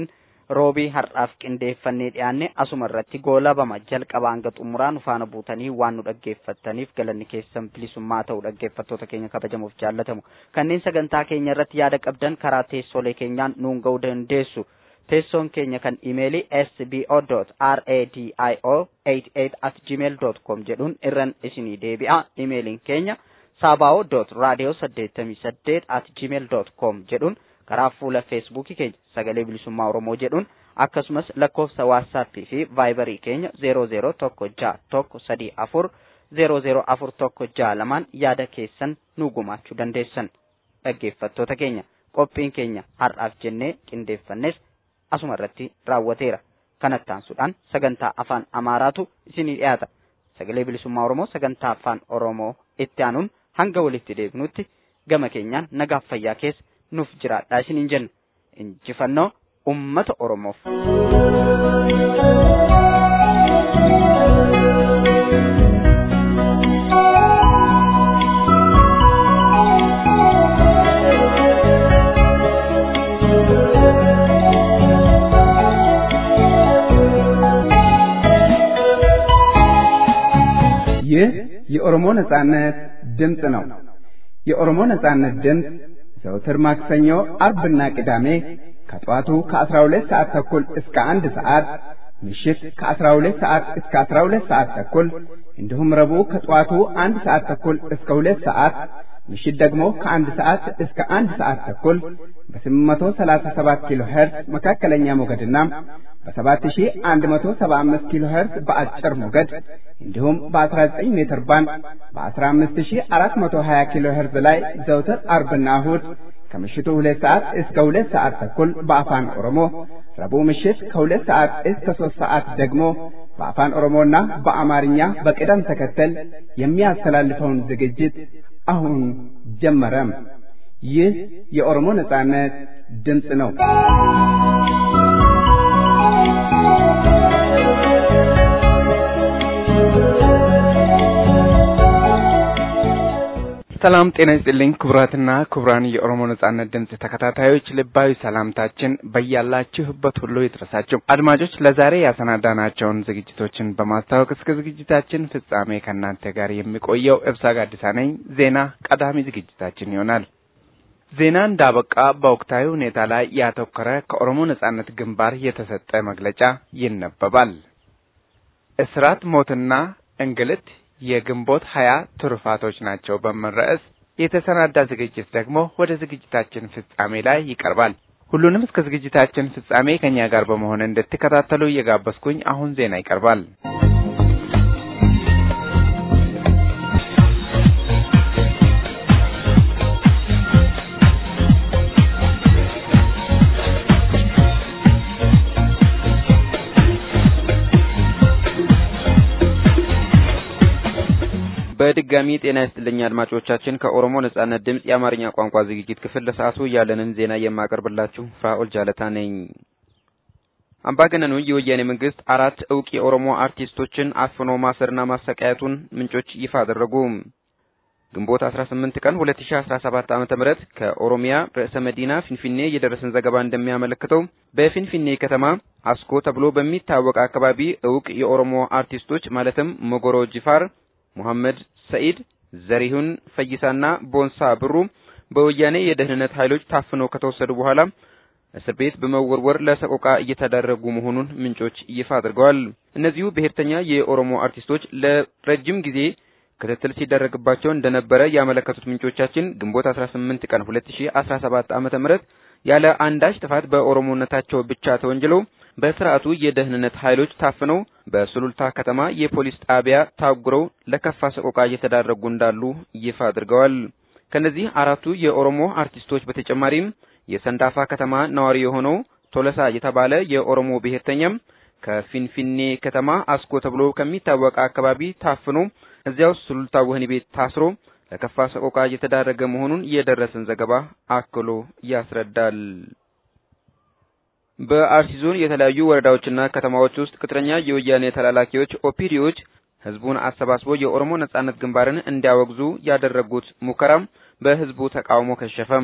roobii har'aaf qindeeffannee dhiyaanne asuma irratti goolabama jalqaba hanga xumuraan faana buutanii waan nu dhaggeeffattaniif galanni keessan bilisummaa ta'u dhaggeeffattoota keenya kabajamuuf jaallatamu kanneen sagantaa keenya irratti yaada qabdan karaa teessoolee keenyaan nuun ga'uu dandeessu teessoon keenya kan imeelii s b o dot radio eighty eight at gmail dot com jedhuun irran isinii deebi'a imeeliin keenya saabao dot radio eighty-eight at gmail dot com jedhuun karaa fuula feesbuukii keenya sagalee bilisummaa oromoo jedhuun akkasumas lakkoofsa waatsaappii fi vaayibarii keenya zero zero tokko ja'a tokko sadii afur zero zero afur tokko ja'a lamaan yaada keessan nu gumaachuu dandeessan dhaggeeffattoota keenya qophiin keenya har'aaf jennee qindeeffannes asuma irratti raawwateera kanatti aansuudhaan sagantaa afaan amaaraatu isinii dhiyaata sagalee bilisummaa oromoo sagantaa afaan oromoo itti aanuun hanga walitti deebinutti gama keenyaan nagaaf fayyaa keessa nuuf jiraadhaa isiniin jenna injifannoo ummata oromoof. ይህ የኦሮሞ ነጻነት ድምጽ ነው። የኦሮሞ ነጻነት ድምጽ ዘወትር ማክሰኞ፣ አርብና ቅዳሜ ከጧቱ ከአስራ ሁለት ሰዓት ተኩል እስከ አንድ ሰዓት ምሽት ከአስራ ሁለት ሰዓት እስከ አስራ ሁለት ሰዓት ተኩል እንዲሁም ረቡዕ ከጧቱ አንድ ሰዓት ተኩል እስከ ሁለት ሰዓት ምሽት ደግሞ ከአንድ ሰዓት እስከ አንድ ሰዓት ተኩል በስምንት መቶ ሰላሳ ሰባት ኪሎ ሄርዝ መካከለኛ ሞገድና በሰባት ሺህ አንድ መቶ ሰባ አምስት ኪሎ ሄርዝ በአጭር ሞገድ እንዲሁም በአስራ ዘጠኝ ሜትር ባንድ በአስራ አምስት ሺህ አራት መቶ ሀያ ኪሎ ሄርዝ ላይ ዘውትር አርብና እሁድ ከምሽቱ ሁለት ሰዓት እስከ ሁለት ሰዓት ተኩል በአፋን ኦሮሞ ረቡዕ ምሽት ከሁለት ሰዓት እስከ ሶስት ሰዓት ደግሞ በአፋን ኦሮሞና በአማርኛ በቅደም ተከተል የሚያስተላልፈውን ዝግጅት አሁን ጀመረ። ይህ የኦሮሞ ነጻነት ድምጽ ነው። ሰላም ጤና ይስጥልኝ ክቡራትና ክቡራን የኦሮሞ ነጻነት ድምጽ ተከታታዮች ልባዊ ሰላምታችን በያላችሁበት ሁሉ ይድረሳችሁ። አድማጮች ለዛሬ ያሰናዳናቸውን ዝግጅቶችን በማስተዋወቅ እስከ ዝግጅታችን ፍጻሜ ከእናንተ ጋር የሚቆየው እብሳ ጋዲሳ ነኝ። ዜና ቀዳሚ ዝግጅታችን ይሆናል። ዜና እንዳበቃ በወቅታዊ ሁኔታ ላይ ያተኮረ ከኦሮሞ ነጻነት ግንባር የተሰጠ መግለጫ ይነበባል። እስራት፣ ሞትና እንግልት የግንቦት ሀያ ትሩፋቶች ናቸው በሚል ርዕስ የተሰናዳ ዝግጅት ደግሞ ወደ ዝግጅታችን ፍጻሜ ላይ ይቀርባል። ሁሉንም እስከ ዝግጅታችን ፍጻሜ ከኛ ጋር በመሆን እንድትከታተሉ እየጋበዝኩኝ አሁን ዜና ይቀርባል። በድጋሚ ጤና ይስጥልኝ አድማጮቻችን። ከኦሮሞ ነጻነት ድምጽ የአማርኛ ቋንቋ ዝግጅት ክፍል ለሰዓቱ ያለንን ዜና የማቀርብላችሁ ፍራኦል ጃለታ ነኝ። አምባገነኑ የወያኔ መንግስት አራት ዕውቅ የኦሮሞ አርቲስቶችን አፍኖ ማሰርና ማሰቃየቱን ምንጮች ይፋ አደረጉ። ግንቦት አስራ ስምንት ቀን ሁለት ሺህ አስራ ሰባት ዓመተ ምህረት ከኦሮሚያ ርዕሰ መዲና ፊንፊኔ የደረሰን ዘገባ እንደሚያመለክተው በፊንፊኔ ከተማ አስኮ ተብሎ በሚታወቅ አካባቢ ዕውቅ የኦሮሞ አርቲስቶች ማለትም ሞጎሮ ጂፋር፣ ሙሐመድ ሰኢድ፣ ዘሪሁን ፈይሳና ቦንሳ ብሩ በወያኔ የደህንነት ኃይሎች ታፍነው ከተወሰዱ በኋላ እስር ቤት በመወርወር ለሰቆቃ እየተዳረጉ መሆኑን ምንጮች ይፋ አድርገዋል። እነዚሁ ብሔርተኛ የኦሮሞ አርቲስቶች ለረጅም ጊዜ ክትትል ሲደረግባቸው እንደነበረ ያመለከቱት ምንጮቻችን ግንቦት አስራ ስምንት ቀን ሁለት ሺህ አስራ ሰባት ዓመተ ምህረት ያለ አንዳች ጥፋት በኦሮሞነታቸው ብቻ ተወንጅለው በስርዓቱ የደህንነት ኃይሎች ታፍነው በሱሉልታ ከተማ የፖሊስ ጣቢያ ታጉረው ለከፋ ሰቆቃ እየተዳረጉ እንዳሉ ይፋ አድርገዋል። ከነዚህ አራቱ የኦሮሞ አርቲስቶች በተጨማሪም የሰንዳፋ ከተማ ነዋሪ የሆነው ቶለሳ የተባለ የኦሮሞ ብሔርተኛም ከፊንፊኔ ከተማ አስኮ ተብሎ ከሚታወቅ አካባቢ ታፍኖ እዚያው ሱሉልታ ወህኒ ቤት ታስሮ ለከፋ ሰቆቃ እየተዳረገ መሆኑን የደረሰን ዘገባ አክሎ ያስረዳል። በአርሲ ዞን የተለያዩ ወረዳዎችና ከተማዎች ውስጥ ቅጥረኛ የወያኔ ተላላኪዎች ኦፒዲዎች ህዝቡን አሰባስበው የኦሮሞ ነጻነት ግንባርን እንዲያወግዙ ያደረጉት ሙከራም በህዝቡ ተቃውሞ ከሸፈም።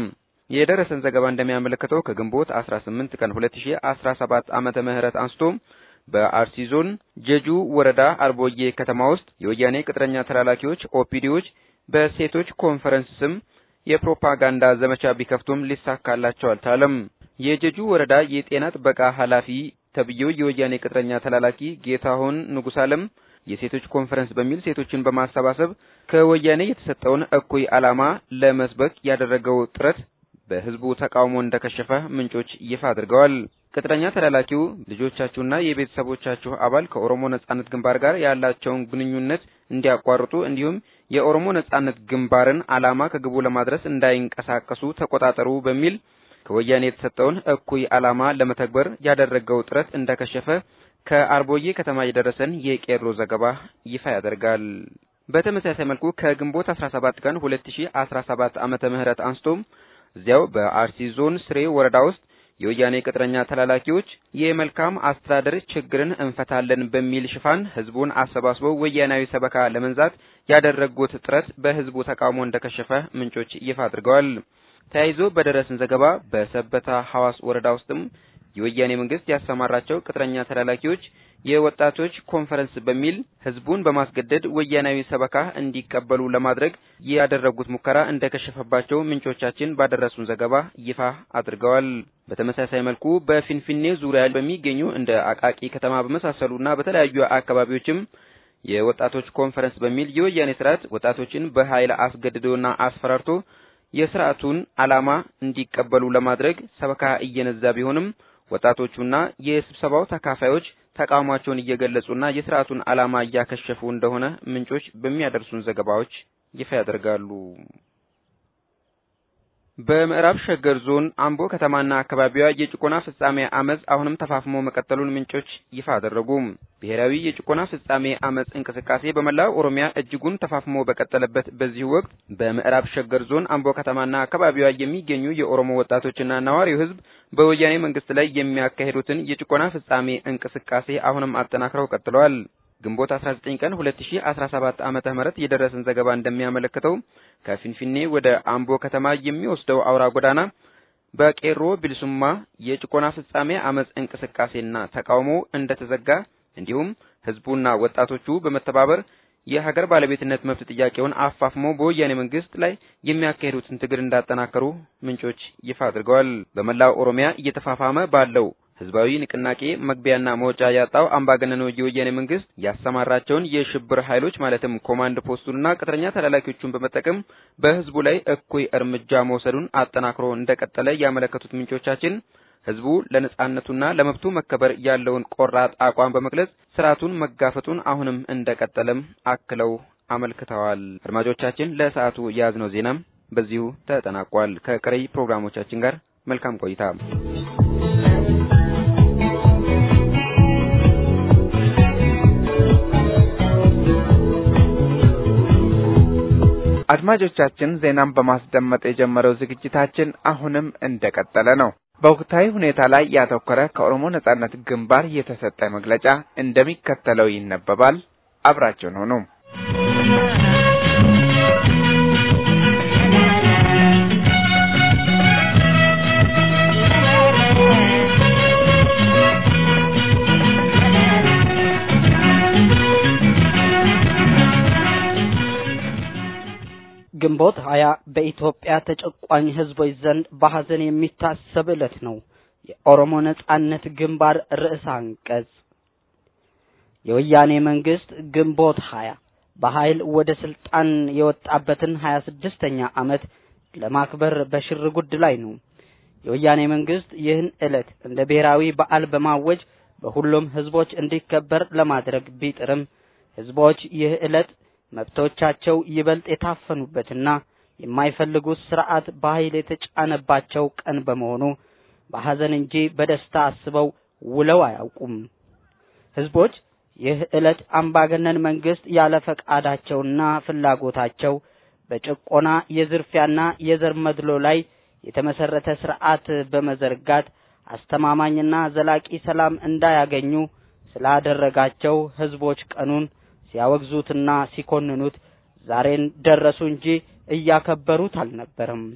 የደረሰን ዘገባ እንደሚያመለክተው ከግንቦት አስራ ስምንት ቀን ሁለት ሺህ አስራ ሰባት ዓመተ ምህረት አንስቶ በአርሲ ዞን ጀጁ ወረዳ አርቦዬ ከተማ ውስጥ የወያኔ ቅጥረኛ ተላላኪዎች ኦፒዲዎች በሴቶች ኮንፈረንስ ስም የፕሮፓጋንዳ ዘመቻ ቢከፍቱም ሊሳካላቸው አልቻለም። የጀጁ ወረዳ የጤና ጥበቃ ኃላፊ ተብዬው የወያኔ ቅጥረኛ ተላላኪ ጌታሁን ንጉሳለም የሴቶች ኮንፈረንስ በሚል ሴቶችን በማሰባሰብ ከወያኔ የተሰጠውን እኩይ ዓላማ ለመስበክ ያደረገው ጥረት በህዝቡ ተቃውሞ እንደከሸፈ ምንጮች ይፋ አድርገዋል። ቅጥረኛ ተላላኪው ልጆቻቸውና የቤተሰቦቻቸው አባል ከኦሮሞ ነጻነት ግንባር ጋር ያላቸውን ግንኙነት እንዲያቋርጡ እንዲሁም የኦሮሞ ነጻነት ግንባርን ዓላማ ከግቡ ለማድረስ እንዳይንቀሳቀሱ ተቆጣጠሩ በሚል ከወያኔ የተሰጠውን እኩይ ዓላማ ለመተግበር ያደረገው ጥረት እንደከሸፈ ከአርቦዬ ከተማ የደረሰን የቄሮ ዘገባ ይፋ ያደርጋል። በተመሳሳይ መልኩ ከግንቦት አስራ ሰባት ቀን ሁለት ሺህ አስራ ሰባት ዓመተ ምህረት አንስቶ እዚያው በአርሲ ዞን ስሬ ወረዳ ውስጥ የወያኔ ቅጥረኛ ተላላኪዎች የመልካም አስተዳደር ችግርን እንፈታለን በሚል ሽፋን ህዝቡን አሰባስበው ወያናዊ ሰበካ ለመንዛት ያደረጉት ጥረት በህዝቡ ተቃውሞ እንደከሸፈ ምንጮች ይፋ አድርገዋል። ተያይዞ በደረሰን ዘገባ በሰበታ ሐዋስ ወረዳ ውስጥም የወያኔ መንግስት ያሰማራቸው ቅጥረኛ ተላላኪዎች የወጣቶች ኮንፈረንስ በሚል ህዝቡን በማስገደድ ወያናዊ ሰበካ እንዲቀበሉ ለማድረግ ያደረጉት ሙከራ እንደከሸፈባቸው ምንጮቻችን ባደረሱን ዘገባ ይፋ አድርገዋል። በተመሳሳይ መልኩ በፊንፊኔ ዙሪያ በሚገኙ እንደ አቃቂ ከተማ በመሳሰሉና በተለያዩ አካባቢዎችም የወጣቶች ኮንፈረንስ በሚል የወያኔ ስርዓት ወጣቶችን በኃይል አስገድዶና አስፈራርቶ የስርዓቱን ዓላማ እንዲቀበሉ ለማድረግ ሰበካ እየነዛ ቢሆንም ወጣቶቹና የስብሰባው ተካፋዮች ተቃውሟቸውን እየገለጹና የስርዓቱን ዓላማ እያከሸፉ እንደሆነ ምንጮች በሚያደርሱን ዘገባዎች ይፋ ያደርጋሉ። በምዕራብ ሸገር ዞን አምቦ ከተማና አካባቢዋ የጭቆና ፍጻሜ አመጽ አሁንም ተፋፍሞ መቀጠሉን ምንጮች ይፋ አደረጉ። ብሔራዊ የጭቆና ፍጻሜ አመጽ እንቅስቃሴ በመላው ኦሮሚያ እጅጉን ተፋፍሞ በቀጠለበት በዚህ ወቅት በምዕራብ ሸገር ዞን አምቦ ከተማና አካባቢዋ የሚገኙ የኦሮሞ ወጣቶችና ነዋሪው ህዝብ በወያኔ መንግስት ላይ የሚያካሂዱትን የጭቆና ፍጻሜ እንቅስቃሴ አሁንም አጠናክረው ቀጥለዋል። ግንቦት አስራ ዘጠኝ ቀን ሁለት ሺህ አስራ ሰባት ዓመተ ምህረት የደረሰን ዘገባ እንደሚያመለክተው ከፊንፊኔ ወደ አምቦ ከተማ የሚወስደው አውራ ጎዳና በቄሮ ቢልሱማ የጭቆና ፍጻሜ አመጽ እንቅስቃሴና ተቃውሞ እንደተዘጋ እንዲሁም ህዝቡና ወጣቶቹ በመተባበር የሀገር ባለቤትነት መብት ጥያቄውን አፋፍሞ በወያኔ መንግስት ላይ የሚያካሂዱትን ትግል እንዳጠናከሩ ምንጮች ይፋ አድርገዋል። በመላው ኦሮሚያ እየተፋፋመ ባለው ህዝባዊ ንቅናቄ መግቢያና መውጫ ያጣው አምባገነኑ የወያኔ መንግስት ያሰማራቸውን የሽብር ኃይሎች ማለትም ኮማንድ ፖስቱንና ቅጥረኛ ተላላኪዎቹን በመጠቀም በህዝቡ ላይ እኩይ እርምጃ መውሰዱን አጠናክሮ እንደቀጠለ ያመለከቱት ምንጮቻችን ህዝቡ ለነጻነቱና ለመብቱ መከበር ያለውን ቆራጥ አቋም በመግለጽ ስርዓቱን መጋፈጡን አሁንም እንደቀጠለም አክለው አመልክተዋል። አድማጮቻችን ለሰዓቱ ያዝነው ዜናም በዚሁ ተጠናቋል። ከቀሪ ፕሮግራሞቻችን ጋር መልካም ቆይታ። አድማጮቻችን ዜናን በማስደመጥ የጀመረው ዝግጅታችን አሁንም እንደቀጠለ ነው። በወቅታዊ ሁኔታ ላይ ያተኮረ ከኦሮሞ ነጻነት ግንባር የተሰጠ መግለጫ እንደሚከተለው ይነበባል። አብራችሁን ሁኑ። ግንቦት ሀያ በኢትዮጵያ ተጨቋኝ ህዝቦች ዘንድ በሐዘን የሚታሰብ ዕለት ነው። የኦሮሞ ነጻነት ግንባር ርዕሰ አንቀጽ የወያኔ መንግስት ግንቦት ሀያ በኃይል ወደ ስልጣን የወጣበትን ሀያ ስድስተኛ ዓመት ለማክበር በሽርጉድ ላይ ነው። የወያኔ መንግስት ይህን ዕለት እንደ ብሔራዊ በዓል በማወጅ በሁሉም ህዝቦች እንዲከበር ለማድረግ ቢጥርም ህዝቦች ይህ ዕለት መብቶቻቸው ይበልጥ የታፈኑበትና የማይፈልጉት ስርዓት በኃይል የተጫነባቸው ቀን በመሆኑ በሐዘን እንጂ በደስታ አስበው ውለው አያውቁም። ህዝቦች ይህ ዕለት አምባገነን መንግስት ያለ ፈቃዳቸውና ፍላጎታቸው በጭቆና የዝርፊያና የዘር መድሎ ላይ የተመሰረተ ስርዓት በመዘርጋት አስተማማኝና ዘላቂ ሰላም እንዳያገኙ ስላደረጋቸው ህዝቦች ቀኑን ሲያወግዙትና ሲኮንኑት ዛሬን ደረሱ እንጂ እያከበሩት አልነበረም።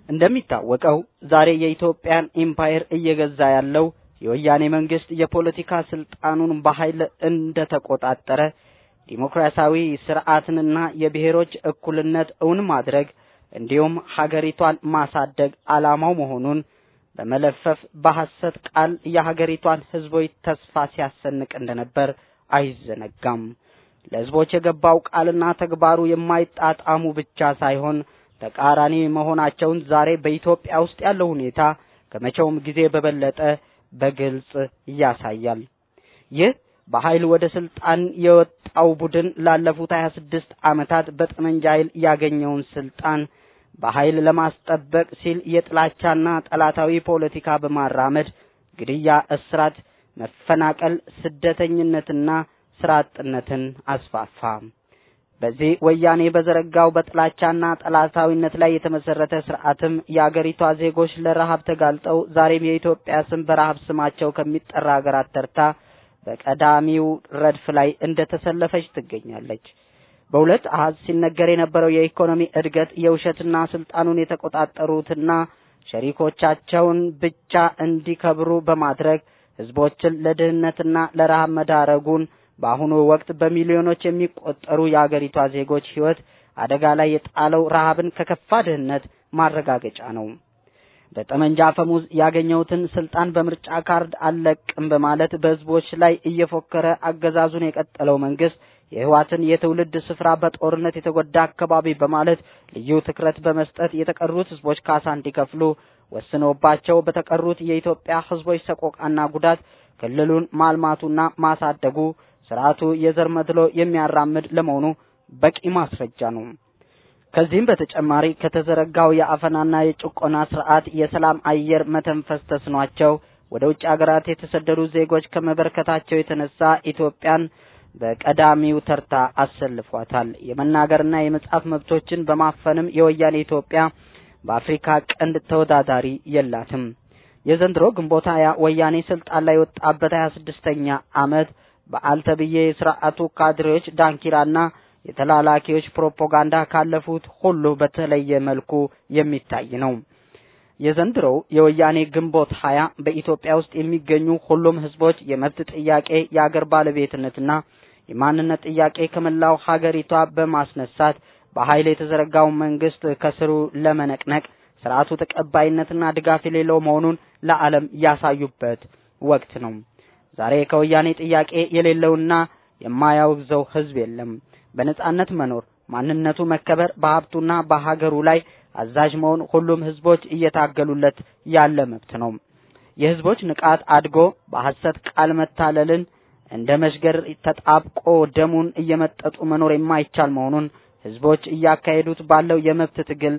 እንደሚታወቀው ዛሬ የኢትዮጵያን ኢምፓየር እየገዛ ያለው የወያኔ መንግስት የፖለቲካ ስልጣኑን በኃይል እንደተቆጣጠረ ዲሞክራሲያዊ ስርዓትንና የብሔሮች እኩልነት እውን ማድረግ እንዲሁም ሀገሪቷን ማሳደግ ዓላማው መሆኑን በመለፈፍ በሐሰት ቃል የሀገሪቷን ህዝቦች ተስፋ ሲያሰንቅ እንደነበር አይዘነጋም። ለህዝቦች የገባው ቃልና ተግባሩ የማይጣጣሙ ብቻ ሳይሆን ተቃራኒ መሆናቸውን ዛሬ በኢትዮጵያ ውስጥ ያለው ሁኔታ ከመቼውም ጊዜ በበለጠ በግልጽ ያሳያል። ይህ በኃይል ወደ ስልጣን የወጣው ቡድን ላለፉት ሀያ ስድስት ዓመታት በጠመንጃ ኃይል ያገኘውን ስልጣን በኃይል ለማስጠበቅ ሲል የጥላቻና ጠላታዊ ፖለቲካ በማራመድ ግድያ፣ እስራት፣ መፈናቀል፣ ስደተኝነትና ስራ አጥነትን አስፋፋ። በዚህ ወያኔ በዘረጋው በጥላቻና ጠላታዊነት ላይ የተመሰረተ ስርዓትም የአገሪቷ ዜጎች ለረሃብ ተጋልጠው ዛሬም የኢትዮጵያ ስም በረሃብ ስማቸው ከሚጠራ ሀገራት ተርታ በቀዳሚው ረድፍ ላይ እንደተሰለፈች ትገኛለች። በሁለት አሃዝ ሲነገር የነበረው የኢኮኖሚ እድገት የውሸትና ስልጣኑን የተቆጣጠሩትና ሸሪኮቻቸውን ብቻ እንዲከብሩ በማድረግ ህዝቦችን ለድህነትና ለረሃብ መዳረጉን በአሁኑ ወቅት በሚሊዮኖች የሚቆጠሩ የአገሪቷ ዜጎች ህይወት አደጋ ላይ የጣለው ረሃብን ከከፋ ድህነት ማረጋገጫ ነው። በጠመንጃ አፈሙዝ ያገኘውትን ስልጣን በምርጫ ካርድ አለቅም በማለት በህዝቦች ላይ እየፎከረ አገዛዙን የቀጠለው መንግስት የህዋትን የትውልድ ስፍራ በጦርነት የተጎዳ አካባቢ በማለት ልዩ ትኩረት በመስጠት የተቀሩት ህዝቦች ካሳ እንዲከፍሉ ወስኖባቸው በተቀሩት የኢትዮጵያ ህዝቦች ሰቆቃና ጉዳት ክልሉን ማልማቱና ማሳደጉ ስርዓቱ የዘር መድሎ የሚያራምድ ለመሆኑ በቂ ማስረጃ ነው። ከዚህም በተጨማሪ ከተዘረጋው የአፈናና የጭቆና ስርዓት የሰላም አየር መተንፈስ ተስኗቸው ወደ ውጭ ሀገራት የተሰደዱ ዜጎች ከመበርከታቸው የተነሳ ኢትዮጵያን በቀዳሚው ተርታ አሰልፏታል። የመናገርና የመጻፍ መብቶችን በማፈንም የወያኔ ኢትዮጵያ በአፍሪካ ቀንድ ተወዳዳሪ የላትም። የዘንድሮ ግንቦት ሃያ ወያኔ ስልጣን ላይ ወጣበት ሀያ ስድስተኛ ዓመት በአልተብዬ ስርዓቱ ካድሬዎች ዳንኪራና የተላላኪዎች ፕሮፓጋንዳ ካለፉት ሁሉ በተለየ መልኩ የሚታይ ነው። የዘንድሮው የወያኔ ግንቦት ሃያ በኢትዮጵያ ውስጥ የሚገኙ ሁሉም ህዝቦች የመብት ጥያቄ፣ የአገር ባለቤትነትና የማንነት ጥያቄ ከመላው ሀገሪቷ በማስነሳት በኃይል የተዘረጋው መንግስት ከስሩ ለመነቅነቅ ስርዓቱ ተቀባይነትና ድጋፍ የሌለው መሆኑን ለዓለም ያሳዩበት ወቅት ነው። ዛሬ ከወያኔ ጥያቄ የሌለውና የማያወግዘው ህዝብ የለም። በነጻነት መኖር፣ ማንነቱ መከበር፣ በሀብቱና በሀገሩ ላይ አዛዥ መሆን ሁሉም ህዝቦች እየታገሉለት ያለ መብት ነው። የህዝቦች ንቃት አድጎ በሐሰት ቃል መታለልን እንደ መሽገር ተጣብቆ ደሙን እየመጠጡ መኖር የማይቻል መሆኑን ህዝቦች እያካሄዱት ባለው የመብት ትግል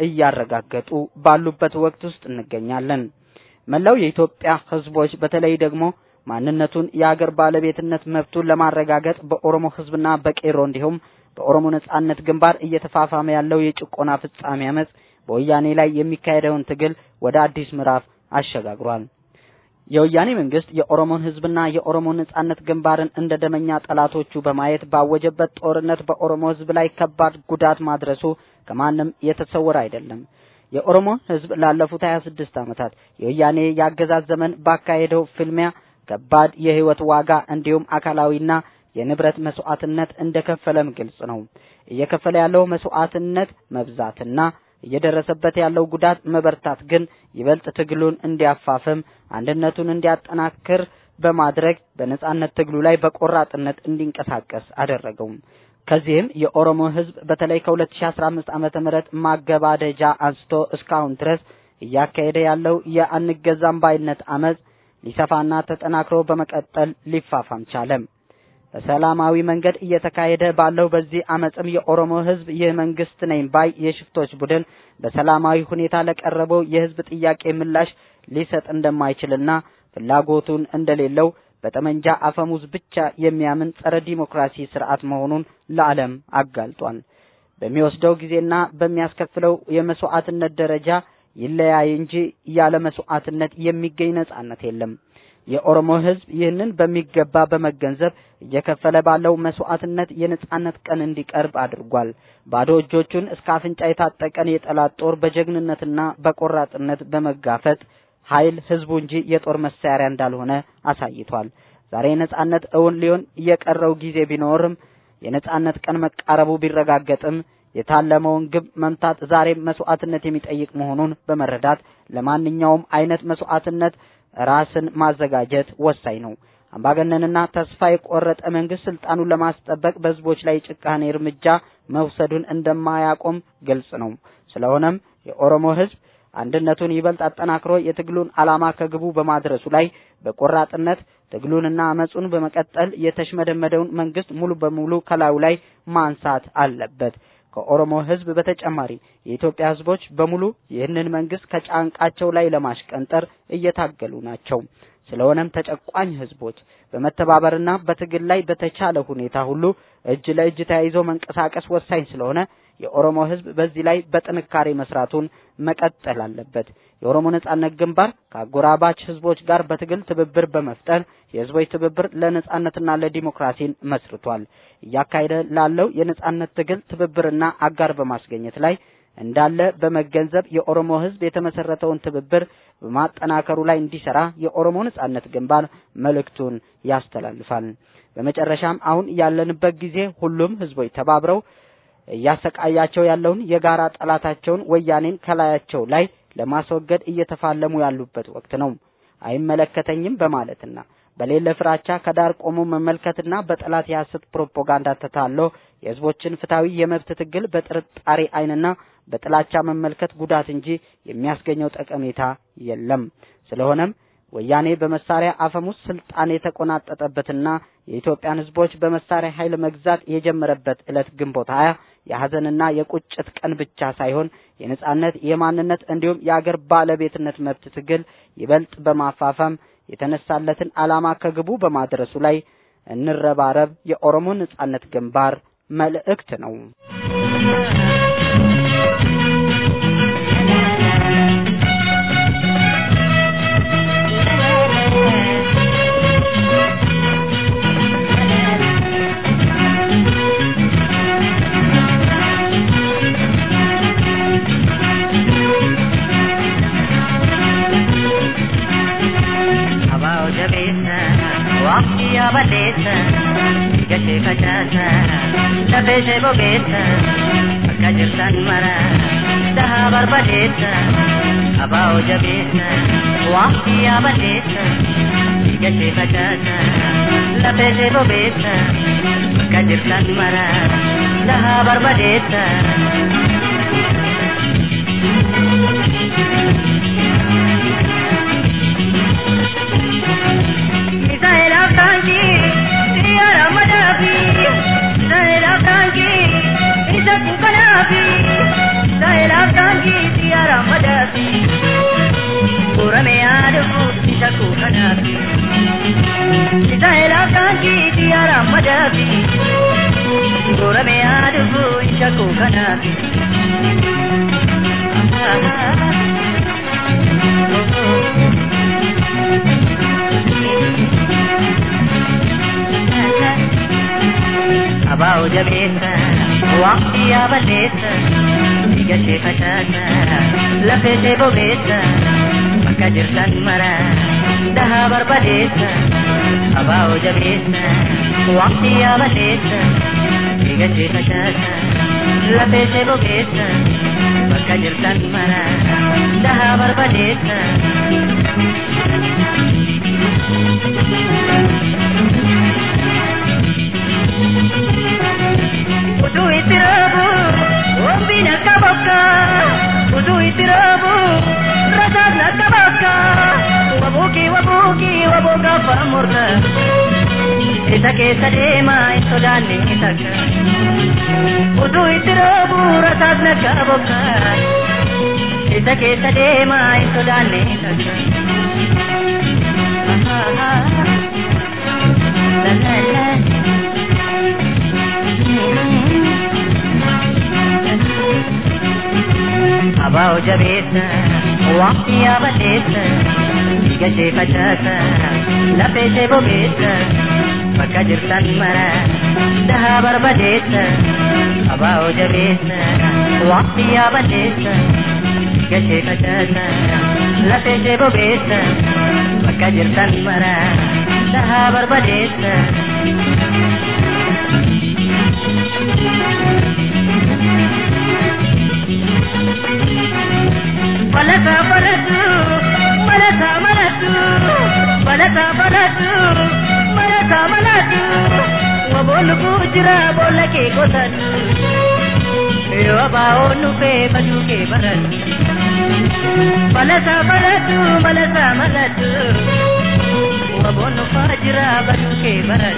እያረጋገጡ ባሉበት ወቅት ውስጥ እንገኛለን። መላው የኢትዮጵያ ህዝቦች በተለይ ደግሞ ማንነቱን የአገር ባለቤትነት መብቱን ለማረጋገጥ በኦሮሞ ህዝብና በቄሮ እንዲሁም በኦሮሞ ነጻነት ግንባር እየተፋፋመ ያለው የጭቆና ፍጻሜ አመጽ በወያኔ ላይ የሚካሄደውን ትግል ወደ አዲስ ምዕራፍ አሸጋግሯል። የወያኔ መንግስት የኦሮሞን ህዝብና የኦሮሞ ነጻነት ግንባርን እንደ ደመኛ ጠላቶቹ በማየት ባወጀበት ጦርነት በኦሮሞ ህዝብ ላይ ከባድ ጉዳት ማድረሱ ከማንም የተሰወረ አይደለም። የኦሮሞ ህዝብ ላለፉት ሀያ ስድስት ዓመታት የወያኔ ያገዛዝ ዘመን ባካሄደው ፍልሚያ ከባድ የህይወት ዋጋ እንዲሁም አካላዊና የንብረት መስዋዕትነት እንደከፈለም ግልጽ ነው። እየከፈለ ያለው መስዋዕትነት መብዛትና እየደረሰበት ያለው ጉዳት መበርታት ግን ይበልጥ ትግሉን እንዲያፋፍም አንድነቱን እንዲያጠናክር በማድረግ በነጻነት ትግሉ ላይ በቆራጥነት እንዲንቀሳቀስ አደረገው። ከዚህም የኦሮሞ ህዝብ በተለይ ከ2015 ዓመተ ምህረት ማገባደጃ አንስቶ እስካሁን ድረስ እያካሄደ ያለው የአንገዛም ባይነት አመጽ ሊሰፋና ተጠናክሮ በመቀጠል ሊፋፋም ቻለም። በሰላማዊ መንገድ እየተካሄደ ባለው በዚህ አመጽም የኦሮሞ ህዝብ የመንግስት ነኝ ባይ የሽፍቶች ቡድን በሰላማዊ ሁኔታ ለቀረበው የህዝብ ጥያቄ ምላሽ ሊሰጥ እንደማይችልና ፍላጎቱን እንደሌለው በጠመንጃ አፈሙዝ ብቻ የሚያምን ጸረ ዲሞክራሲ ስርዓት መሆኑን ለዓለም አጋልጧል። በሚወስደው ጊዜና በሚያስከፍለው የመስዋዕትነት ደረጃ ይለያይ እንጂ ያለ መስዋዕትነት የሚገኝ ነጻነት የለም። የኦሮሞ ህዝብ ይህንን በሚገባ በመገንዘብ እየከፈለ ባለው መስዋዕትነት የነጻነት ቀን እንዲቀርብ አድርጓል። ባዶ እጆቹን እስከ አፍንጫ የታጠቀን የጠላት ጦር በጀግንነትና በቆራጥነት በመጋፈጥ ኃይል ህዝቡ እንጂ የጦር መሳሪያ እንዳልሆነ አሳይቷል። ዛሬ ነጻነት እውን ሊሆን የቀረው ጊዜ ቢኖርም የነጻነት ቀን መቃረቡ ቢረጋገጥም የታለመውን ግብ መምታት ዛሬ መስዋዕትነት የሚጠይቅ መሆኑን በመረዳት ለማንኛውም አይነት መስዋዕትነት ራስን ማዘጋጀት ወሳኝ ነው። አምባገነንና ተስፋ የቆረጠ መንግስት ስልጣኑን ለማስጠበቅ በህዝቦች ላይ ጭካኔ እርምጃ መውሰዱን እንደማያቆም ግልጽ ነው። ስለሆነም የኦሮሞ ህዝብ አንድነቱን ይበልጥ አጠናክሮ የትግሉን ዓላማ ከግቡ በማድረሱ ላይ በቆራጥነት ትግሉንና አመጹን በመቀጠል የተሽመደመደውን መንግስት ሙሉ በሙሉ ከላዩ ላይ ማንሳት አለበት። ከኦሮሞ ህዝብ በተጨማሪ የኢትዮጵያ ህዝቦች በሙሉ ይህንን መንግስት ከጫንቃቸው ላይ ለማሽቀንጠር እየታገሉ ናቸው። ስለሆነም ተጨቋኝ ህዝቦች በመተባበርና በትግል ላይ በተቻለ ሁኔታ ሁሉ እጅ ለእጅ ተያይዞ መንቀሳቀስ ወሳኝ ስለሆነ የኦሮሞ ህዝብ በዚህ ላይ በጥንካሬ መስራቱን መቀጠል አለበት። የኦሮሞ ነጻነት ግንባር ከአጎራባች ህዝቦች ጋር በትግል ትብብር በመፍጠር የህዝቦች ትብብር ለነጻነትና ለዲሞክራሲ መስርቷል። እያካሄደ ላለው የነጻነት ትግል ትብብርና አጋር በማስገኘት ላይ እንዳለ በመገንዘብ የኦሮሞ ህዝብ የተመሰረተውን ትብብር በማጠናከሩ ላይ እንዲሰራ የኦሮሞ ነጻነት ግንባር መልእክቱን ያስተላልፋል። በመጨረሻም አሁን ያለንበት ጊዜ ሁሉም ህዝቦች ተባብረው እያሰቃያቸው ያለውን የጋራ ጠላታቸውን ወያኔን ከላያቸው ላይ ለማስወገድ እየተፋለሙ ያሉበት ወቅት ነው። አይመለከተኝም በማለትና በሌለ ፍራቻ ከዳር ቆሞ መመልከትና በጠላት የሐሰት ፕሮፓጋንዳ ተታሎ የህዝቦችን ፍታዊ የመብት ትግል በጥርጣሬ አይንና በጥላቻ መመልከት ጉዳት እንጂ የሚያስገኘው ጠቀሜታ የለም። ስለሆነም ወያኔ በመሳሪያ አፈሙዝ ስልጣን የተቆናጠጠበትና የኢትዮጵያን ህዝቦች በመሳሪያ ኃይል መግዛት የጀመረበት ዕለት ግንቦት ሃያ የሐዘንና የቁጭት ቀን ብቻ ሳይሆን የነጻነት የማንነት እንዲሁም የአገር ባለቤትነት መብት ትግል ይበልጥ በማፋፋም የተነሳለትን ዓላማ ከግቡ በማድረሱ ላይ እንረባረብ የኦሮሞ ነጻነት ግንባር መልእክት ነው። Waqtiya balesa, jase kachasa, tabe se bogesa, kajirtan mara, daha barbadesa, abao jabesa. Waqtiya balesa, jase kachasa, tabe se bogesa, kajirtan mara, daha barbadesa. Abao jabesa, waqtiya balesa, jase kachasa, lafe se bogesa, kajirtan mara, daha barbadesa. Abao jabesa, waqtiya balesa, jase kachasa, lafe se bogesa, kajirtan mara, daha barbadesa. Udu itirabu, wambina kabaka. Udu itirabu, rasana kabaka. Wabuki wabuki wabuka paramurna. Ita ke sadema isodani kitaka. Udu itirabu, rasana kabaka. Ita ke sadema isodani kitaka. La la la. Abao jabesa, waqtiya balesa, Gashee facaasa lafee ishee bobeessa bakka jirtan mara dahaa barbadeessa abaa'oo jabeessa waqtii yaabadeessa gashee facaasa lafee ishee bobeessa bakka jirtan mara dahaa barbadeessa. Malata malatu, malata malatu, malata malatu, malata malatu. Wabolu kujra bola ke kosan, yo abao nupe baju ke baran. Malata malatu, malata malatu, wabolu kujra baju ke baran.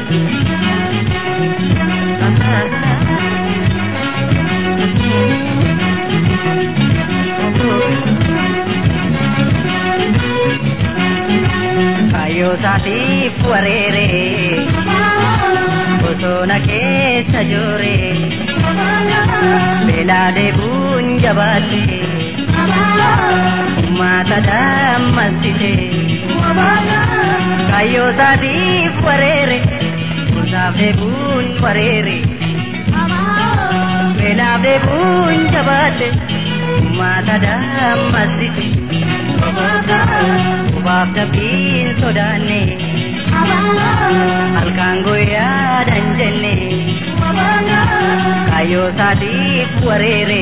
Kayo sati fuarere, bosona ke sajore, bela de bunjabati, mata damasite. Kayo sati fuarere, bosona de bunjabati, bela de bunjabati, mata damasite. Ubab tapin sodane alkan goya danjane kayo sadi puarere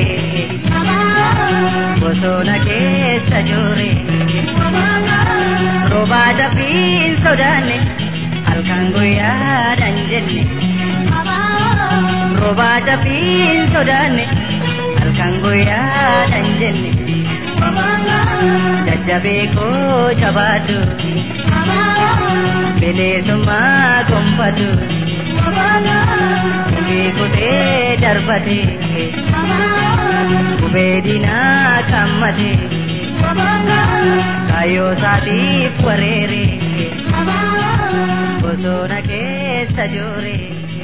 bosona ke sajore roba tapin sodane alkan goya danjane roba tapin sodane alkan goya danjane Jajabe ko chabadu, bele suma kompadu, kube kute darbati, kube dina kamati, kayo sati puarere, bosona ke sajore,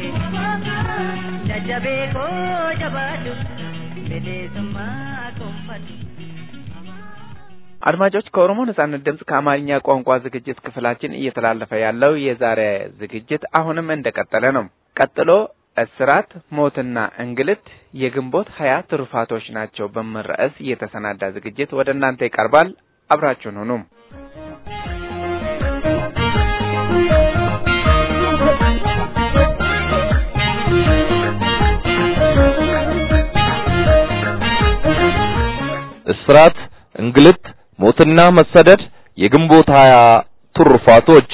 jajabe ko chabadu, bele suma kompadu. አድማጮች ከኦሮሞ ነጻነት ድምጽ ከአማርኛ ቋንቋ ዝግጅት ክፍላችን እየተላለፈ ያለው የዛሬ ዝግጅት አሁንም እንደቀጠለ ነው። ቀጥሎ እስራት፣ ሞትና እንግልት የግንቦት ሀያ ትሩፋቶች ናቸው በሚል ርዕስ የተሰናዳ ዝግጅት ወደ እናንተ ይቀርባል። አብራችሁን ሁኑ። እስራት፣ እንግልት፣ ሞትና መሰደድ የግንቦት ሀያ ትሩፋቶች።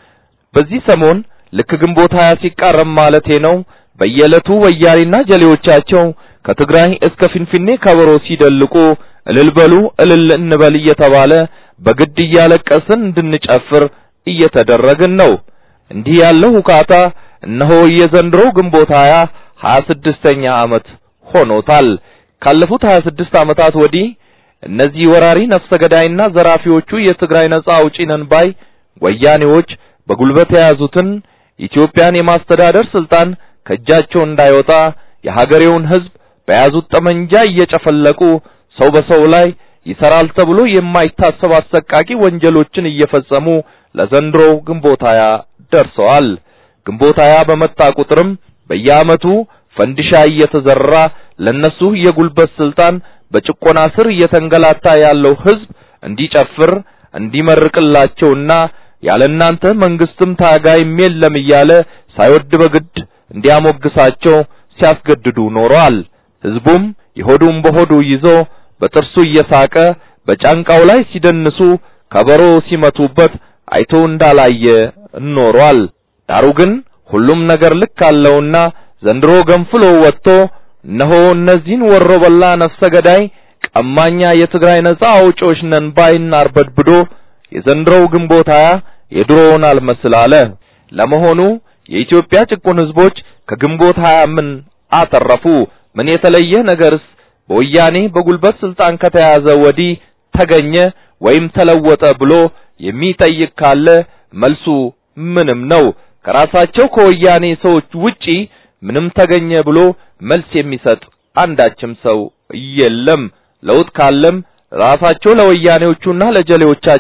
በዚህ ሰሞን ልክ ግንቦት ሀያ ሲቃረም ማለቴ ነው በየዕለቱ ወያኔና ጀሌዎቻቸው ከትግራይ እስከ ፊንፊኔ ከበሮ ሲደልቁ እልል በሉ እልል እንበል እየተባለ በግድ እያለቀስን እንድንጨፍር እየተደረግን ነው። እንዲህ ያለው ሁካታ እነሆ የዘንድሮ ግንቦት ሀያ ሀያ ስድስተኛ ዓመት ሆኖታል። ካለፉት ሀያ ስድስት ዓመታት ወዲህ እነዚህ ወራሪ ነፍሰ ገዳይና ዘራፊዎቹ የትግራይ ነጻ አውጪ ነን ባይ ወያኔዎች በጉልበት የያዙትን ኢትዮጵያን የማስተዳደር ስልጣን ከእጃቸው እንዳይወጣ የሀገሬውን ሕዝብ በያዙት ጠመንጃ እየጨፈለቁ ሰው በሰው ላይ ይሰራል ተብሎ የማይታሰብ አሰቃቂ ወንጀሎችን እየፈጸሙ ለዘንድሮ ግንቦት ሀያ ደርሰዋል። ግንቦት ሀያ በመጣ ቁጥርም በየዓመቱ ፈንዲሻ እየተዘራ ለነሱ የጉልበት ስልጣን በጭቆና ስር እየተንገላታ ያለው ሕዝብ እንዲጨፍር እንዲመርቅላቸውና ያለናንተ መንግስትም ታጋይም የለም እያለ ሳይወድ በግድ እንዲያሞግሳቸው ሲያስገድዱ ኖረዋል። ሕዝቡም ይሆዱም በሆዱ ይዞ በጥርሱ እየሳቀ በጫንቃው ላይ ሲደንሱ ከበሮ ሲመቱበት አይቶ እንዳላየ ኖረዋል። ዳሩ ግን ሁሉም ነገር ልክ አለውና ዘንድሮ ገንፍሎ ወጥቶ እነሆ እነዚህን ወሮበላ ነፍሰ ገዳይ ቀማኛ የትግራይ ነጻ አውጪዎች ነን ባይና አርበድብዶ የዘንድሮው ግንቦት ሀያ የድሮውን አልመስል አለ። ለመሆኑ የኢትዮጵያ ጭቁን ህዝቦች ከግንቦት ሀያ ምን አተረፉ? ምን የተለየ ነገርስ በወያኔ በጉልበት ስልጣን ከተያዘ ወዲህ ተገኘ ወይም ተለወጠ ብሎ የሚጠይቅ ካለ መልሱ ምንም ነው። ከራሳቸው ከወያኔ ሰዎች ውጪ ምንም ተገኘ ብሎ መልስ የሚሰጥ አንዳችም ሰው የለም። ለውጥ ካለም ራሳቸው ለወያኔዎቹና ለጀሌዎቻቸው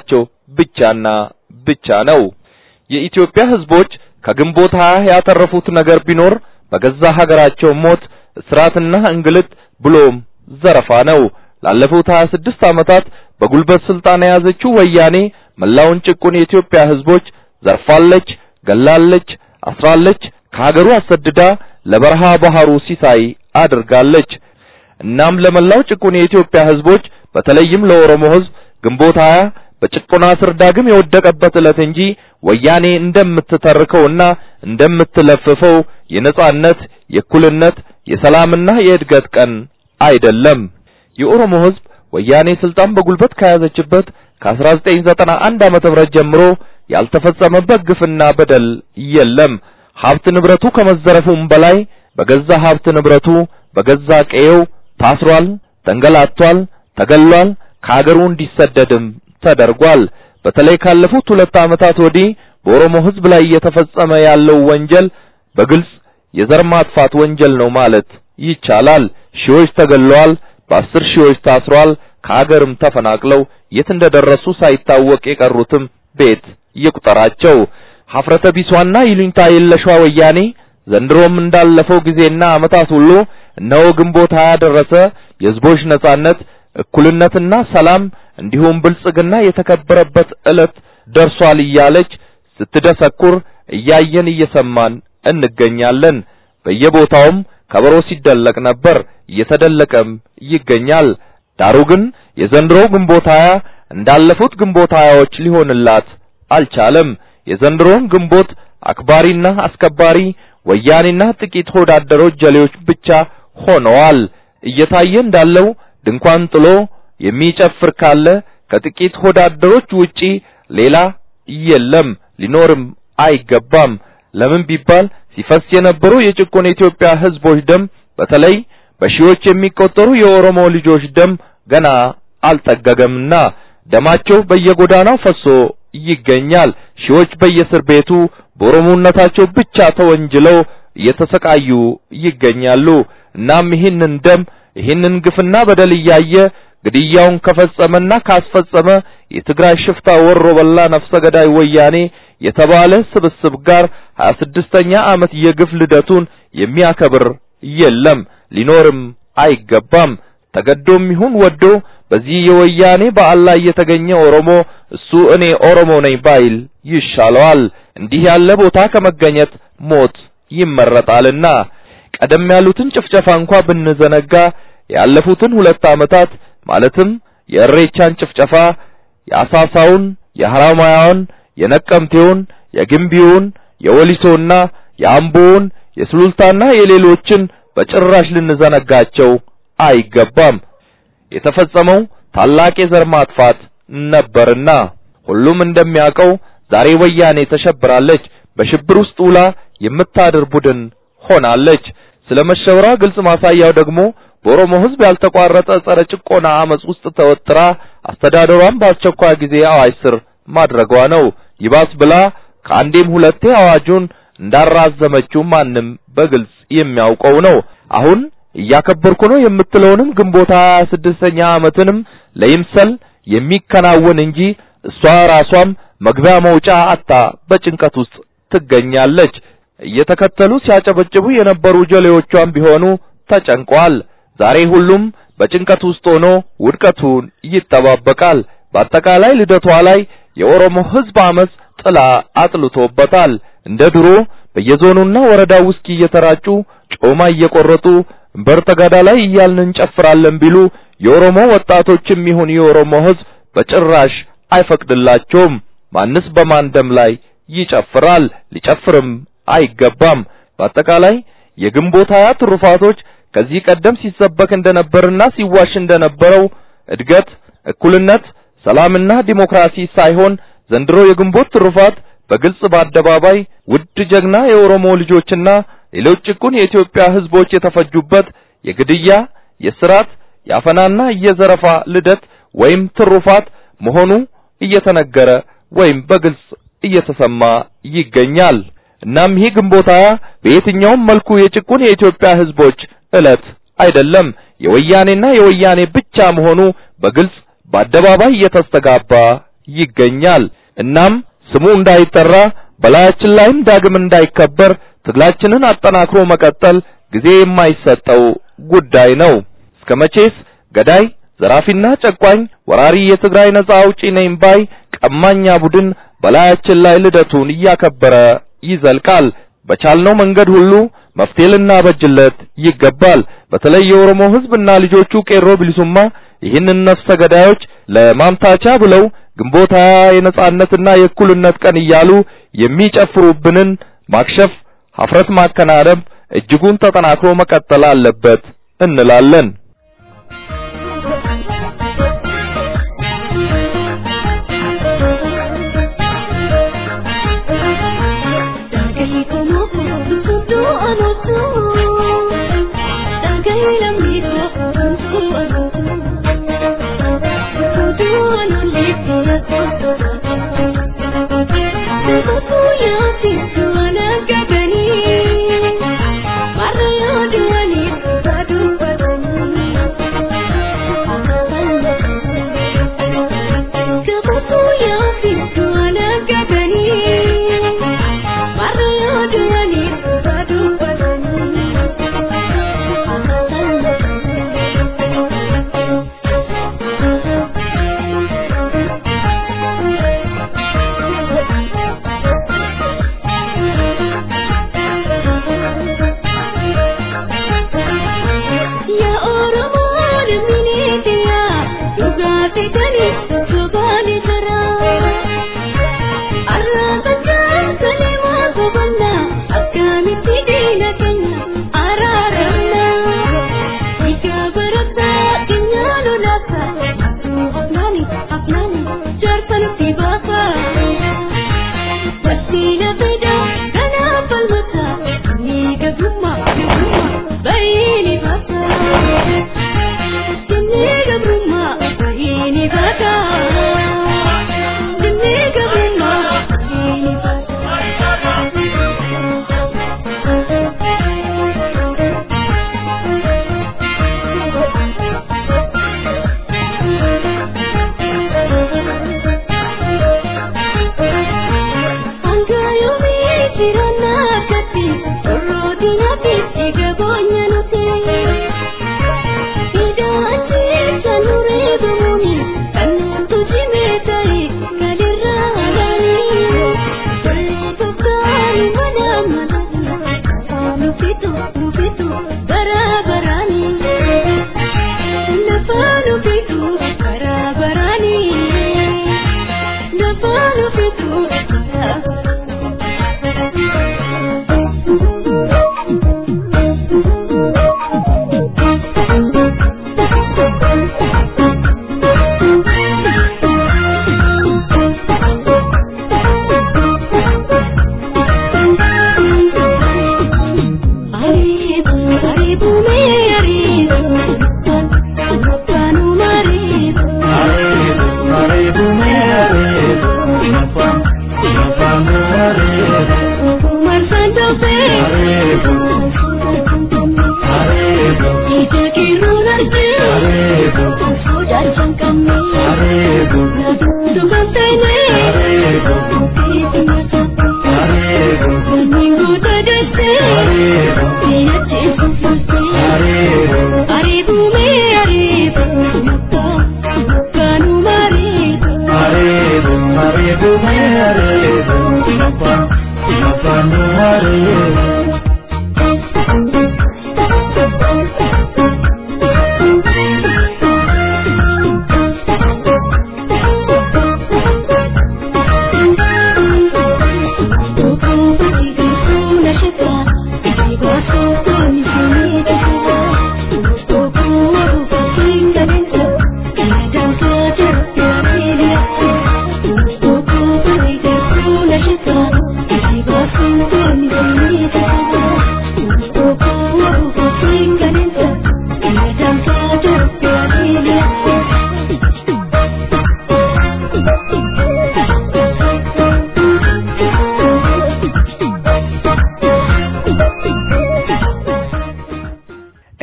ብቻና ብቻ ነው። የኢትዮጵያ ህዝቦች ከግንቦት ሃያ ያተረፉት ነገር ቢኖር በገዛ ሀገራቸው ሞት፣ እስራትና እንግልት ብሎም ዘረፋ ነው። ላለፉት ሃያ ስድስት ዓመታት በጉልበት ስልጣን የያዘችው ወያኔ መላውን ጭቁን የኢትዮጵያ ህዝቦች ዘርፋለች፣ ገላለች፣ አስራለች፣ ከሀገሩ አሰድዳ ለበረሃ ባህሩ ሲሳይ አድርጋለች። እናም ለመላው ጭቁን የኢትዮጵያ ህዝቦች በተለይም ለኦሮሞ ህዝብ ግንቦት ሃያ በጭቆና ስር ዳግም የወደቀበት ዕለት እንጂ ወያኔ እንደምትተርከውና እንደምትለፍፈው የነጻነት፣ የእኩልነት፣ የሰላምና የእድገት ቀን አይደለም። የኦሮሞ ህዝብ ወያኔ ስልጣን በጉልበት ከያዘችበት ከ1991 ዓመተ ምህረት ጀምሮ ያልተፈጸመበት ግፍና በደል የለም። ሀብት ንብረቱ ከመዘረፉም በላይ በገዛ ሀብት ንብረቱ በገዛ ቀየው ታስሯል፣ ተንገላቷል፣ ተገሏል፣ ከሀገሩ እንዲሰደድም ተደርጓል። በተለይ ካለፉት ሁለት ዓመታት ወዲህ በኦሮሞ ህዝብ ላይ እየተፈጸመ ያለው ወንጀል በግልጽ የዘር ማጥፋት ወንጀል ነው ማለት ይቻላል። ሺዎች ተገለዋል፣ በአስር ሺዎች ታስሯል፣ ከሀገርም ተፈናቅለው የት እንደደረሱ ሳይታወቅ የቀሩትም ቤት ይቁጠራቸው። ሀፍረተ ቢሷና ይሉኝታ የለሿ ወያኔ ዘንድሮም እንዳለፈው ጊዜና ዓመታት ሁሉ እነሆ ግንቦት ሃያ ደረሰ፣ የህዝቦች ነጻነት፣ እኩልነትና ሰላም እንዲሁም ብልጽግና የተከበረበት ዕለት ደርሷል እያለች ስትደሰኩር እያየን እየሰማን እንገኛለን። በየቦታውም ከበሮ ሲደለቅ ነበር፣ እየተደለቀም ይገኛል። ዳሩ ግን የዘንድሮው ግንቦት ሃያ እንዳለፉት ግንቦት ሃያዎች ሊሆንላት አልቻለም። የዘንድሮውን ግንቦት አክባሪና አስከባሪ ወያኔና ጥቂት ሆዳደሮች ጀሌዎች ብቻ ሆነዋል። እየታየ እንዳለው ድንኳን ጥሎ የሚጨፍር ካለ ከጥቂት ሆዳደሮች ውጪ ሌላ የለም፣ ሊኖርም አይገባም። ለምን ቢባል ሲፈስ የነበረው የጭቆና የኢትዮጵያ ህዝቦች ደም፣ በተለይ በሺዎች የሚቆጠሩ የኦሮሞ ልጆች ደም ገና አልጠገገምና ደማቸው በየጎዳናው ፈሶ ይገኛል። ሺዎች በየእስር ቤቱ በኦሮሞነታቸው ብቻ ተወንጅለው እየተሰቃዩ ይገኛሉ። እናም ይህንን ደም ይህንን ግፍና በደል እያየ ግድያውን ከፈጸመና ካስፈጸመ የትግራይ ሽፍታ ወሮ በላ ነፍሰ ገዳይ ወያኔ የተባለ ስብስብ ጋር ሃያ ስድስተኛ ዓመት የግፍ ልደቱን የሚያከብር የለም፣ ሊኖርም አይገባም። ተገዶም ይሁን ወዶ በዚህ የወያኔ በዓል ላይ የተገኘ ኦሮሞ እሱ እኔ ኦሮሞ ነኝ ባይል ይሻለዋል። እንዲህ ያለ ቦታ ከመገኘት ሞት ይመረጣልና ቀደም ያሉትን ጭፍጨፋ እንኳን ብንዘነጋ ያለፉትን ሁለት ዓመታት ማለትም የእሬቻን ጭፍጨፋ፣ የአሳሳውን፣ የሐራማያውን፣ የነቀምቴውን፣ የግምቢውን፣ የወሊሶና የአምቦውን፣ የስሉልታና የሌሎችን በጭራሽ ልንዘነጋቸው አይገባም። የተፈጸመው ታላቅ የዘር ማጥፋት ነበርና ሁሉም እንደሚያውቀው ዛሬ ወያኔ ተሸብራለች፣ በሽብር ውስጥ ውላ የምታድር ቡድን ሆናለች። ስለመሸወራ ግልጽ ማሳያው ደግሞ በኦሮሞ ህዝብ ያልተቋረጠ ጸረ ጭቆና አመጽ ውስጥ ተወጥራ አስተዳደሯን በአስቸኳይ ጊዜ አዋጅ ስር ማድረጓ ነው። ይባስ ብላ ከአንዴም ሁለቴ አዋጁን እንዳራዘመችው ማንም በግልጽ የሚያውቀው ነው። አሁን እያከበርኩ ነው የምትለውንም ግንቦት ሃያ ስድስተኛ ዓመትንም ለይምሰል የሚከናወን እንጂ እሷ ራሷም መግቢያ መውጫ አጣ በጭንቀት ውስጥ ትገኛለች። እየተከተሉ ሲያጨበጭቡ የነበሩ ጀሌዎቿም ቢሆኑ ተጨንቋል። ዛሬ ሁሉም በጭንቀት ውስጥ ሆኖ ውድቀቱን ይጠባበቃል። በአጠቃላይ ልደቷ ላይ የኦሮሞ ህዝብ አመጽ ጥላ አጥልቶበታል። እንደ ድሮ በየዞኑና ወረዳው ውስጥ እየተራጩ ጮማ እየቆረጡ በርተጋዳ ላይ እያልን እንጨፍራለን ቢሉ የኦሮሞ ወጣቶችም ይሁን የኦሮሞ ህዝብ በጭራሽ አይፈቅድላቸውም። ማንስ በማን ደም ላይ ይጨፍራል? ሊጨፍርም አይገባም። በአጠቃላይ የግንቦት ሃያ ትሩፋቶች ከዚህ ቀደም ሲሰበክ እንደነበርና ሲዋሽ እንደነበረው እድገት፣ እኩልነት፣ ሰላምና ዲሞክራሲ ሳይሆን ዘንድሮ የግንቦት ትሩፋት በግልጽ በአደባባይ ውድ ጀግና የኦሮሞ ልጆችና ሌሎች ጭቁን የኢትዮጵያ ህዝቦች የተፈጁበት የግድያ፣ የስራት፣ ያፈናና የዘረፋ ልደት ወይም ትሩፋት መሆኑ እየተነገረ ወይም በግልጽ እየተሰማ ይገኛል። እናም ይህ ግንቦት ሃያ በየትኛውም መልኩ የጭቁን የኢትዮጵያ ህዝቦች ዕለት አይደለም፣ የወያኔና የወያኔ ብቻ መሆኑ በግልጽ በአደባባይ እየተስተጋባ ይገኛል። እናም ስሙ እንዳይጠራ በላያችን ላይም ዳግም እንዳይከበር ትግላችንን አጠናክሮ መቀጠል ጊዜ የማይሰጠው ጉዳይ ነው። እስከመቼስ ገዳይ ዘራፊና ጨቋኝ ወራሪ የትግራይ ነጻ አውጪ ነኝ ባይ ቀማኛ ቡድን በላያችን ላይ ልደቱን እያከበረ ይዘልቃል? በቻልነው መንገድ ሁሉ መፍትሄ ልናበጅለት ይገባል። በተለይ የኦሮሞ ህዝብና ልጆቹ ቄሮ ቢልሱማ ይህንን ነፍሰ ገዳዮች ለማምታቻ ብለው ግንቦት ሃያ የነጻነትና የእኩልነት ቀን እያሉ የሚጨፍሩብንን ማክሸፍ፣ ሀፍረት ማከናነብ እጅጉን ተጠናክሮ መቀጠል አለበት እንላለን።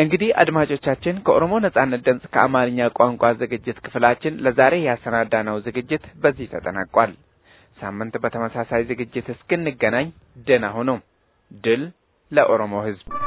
እንግዲህ አድማጮቻችን ከኦሮሞ ነጻነት ድምጽ ከአማርኛ ቋንቋ ዝግጅት ክፍላችን ለዛሬ ያሰናዳነው ዝግጅት በዚህ ተጠናቋል። ሳምንት በተመሳሳይ ዝግጅት እስክንገናኝ ደህና ሁኑ። ድል ለኦሮሞ ሕዝብ።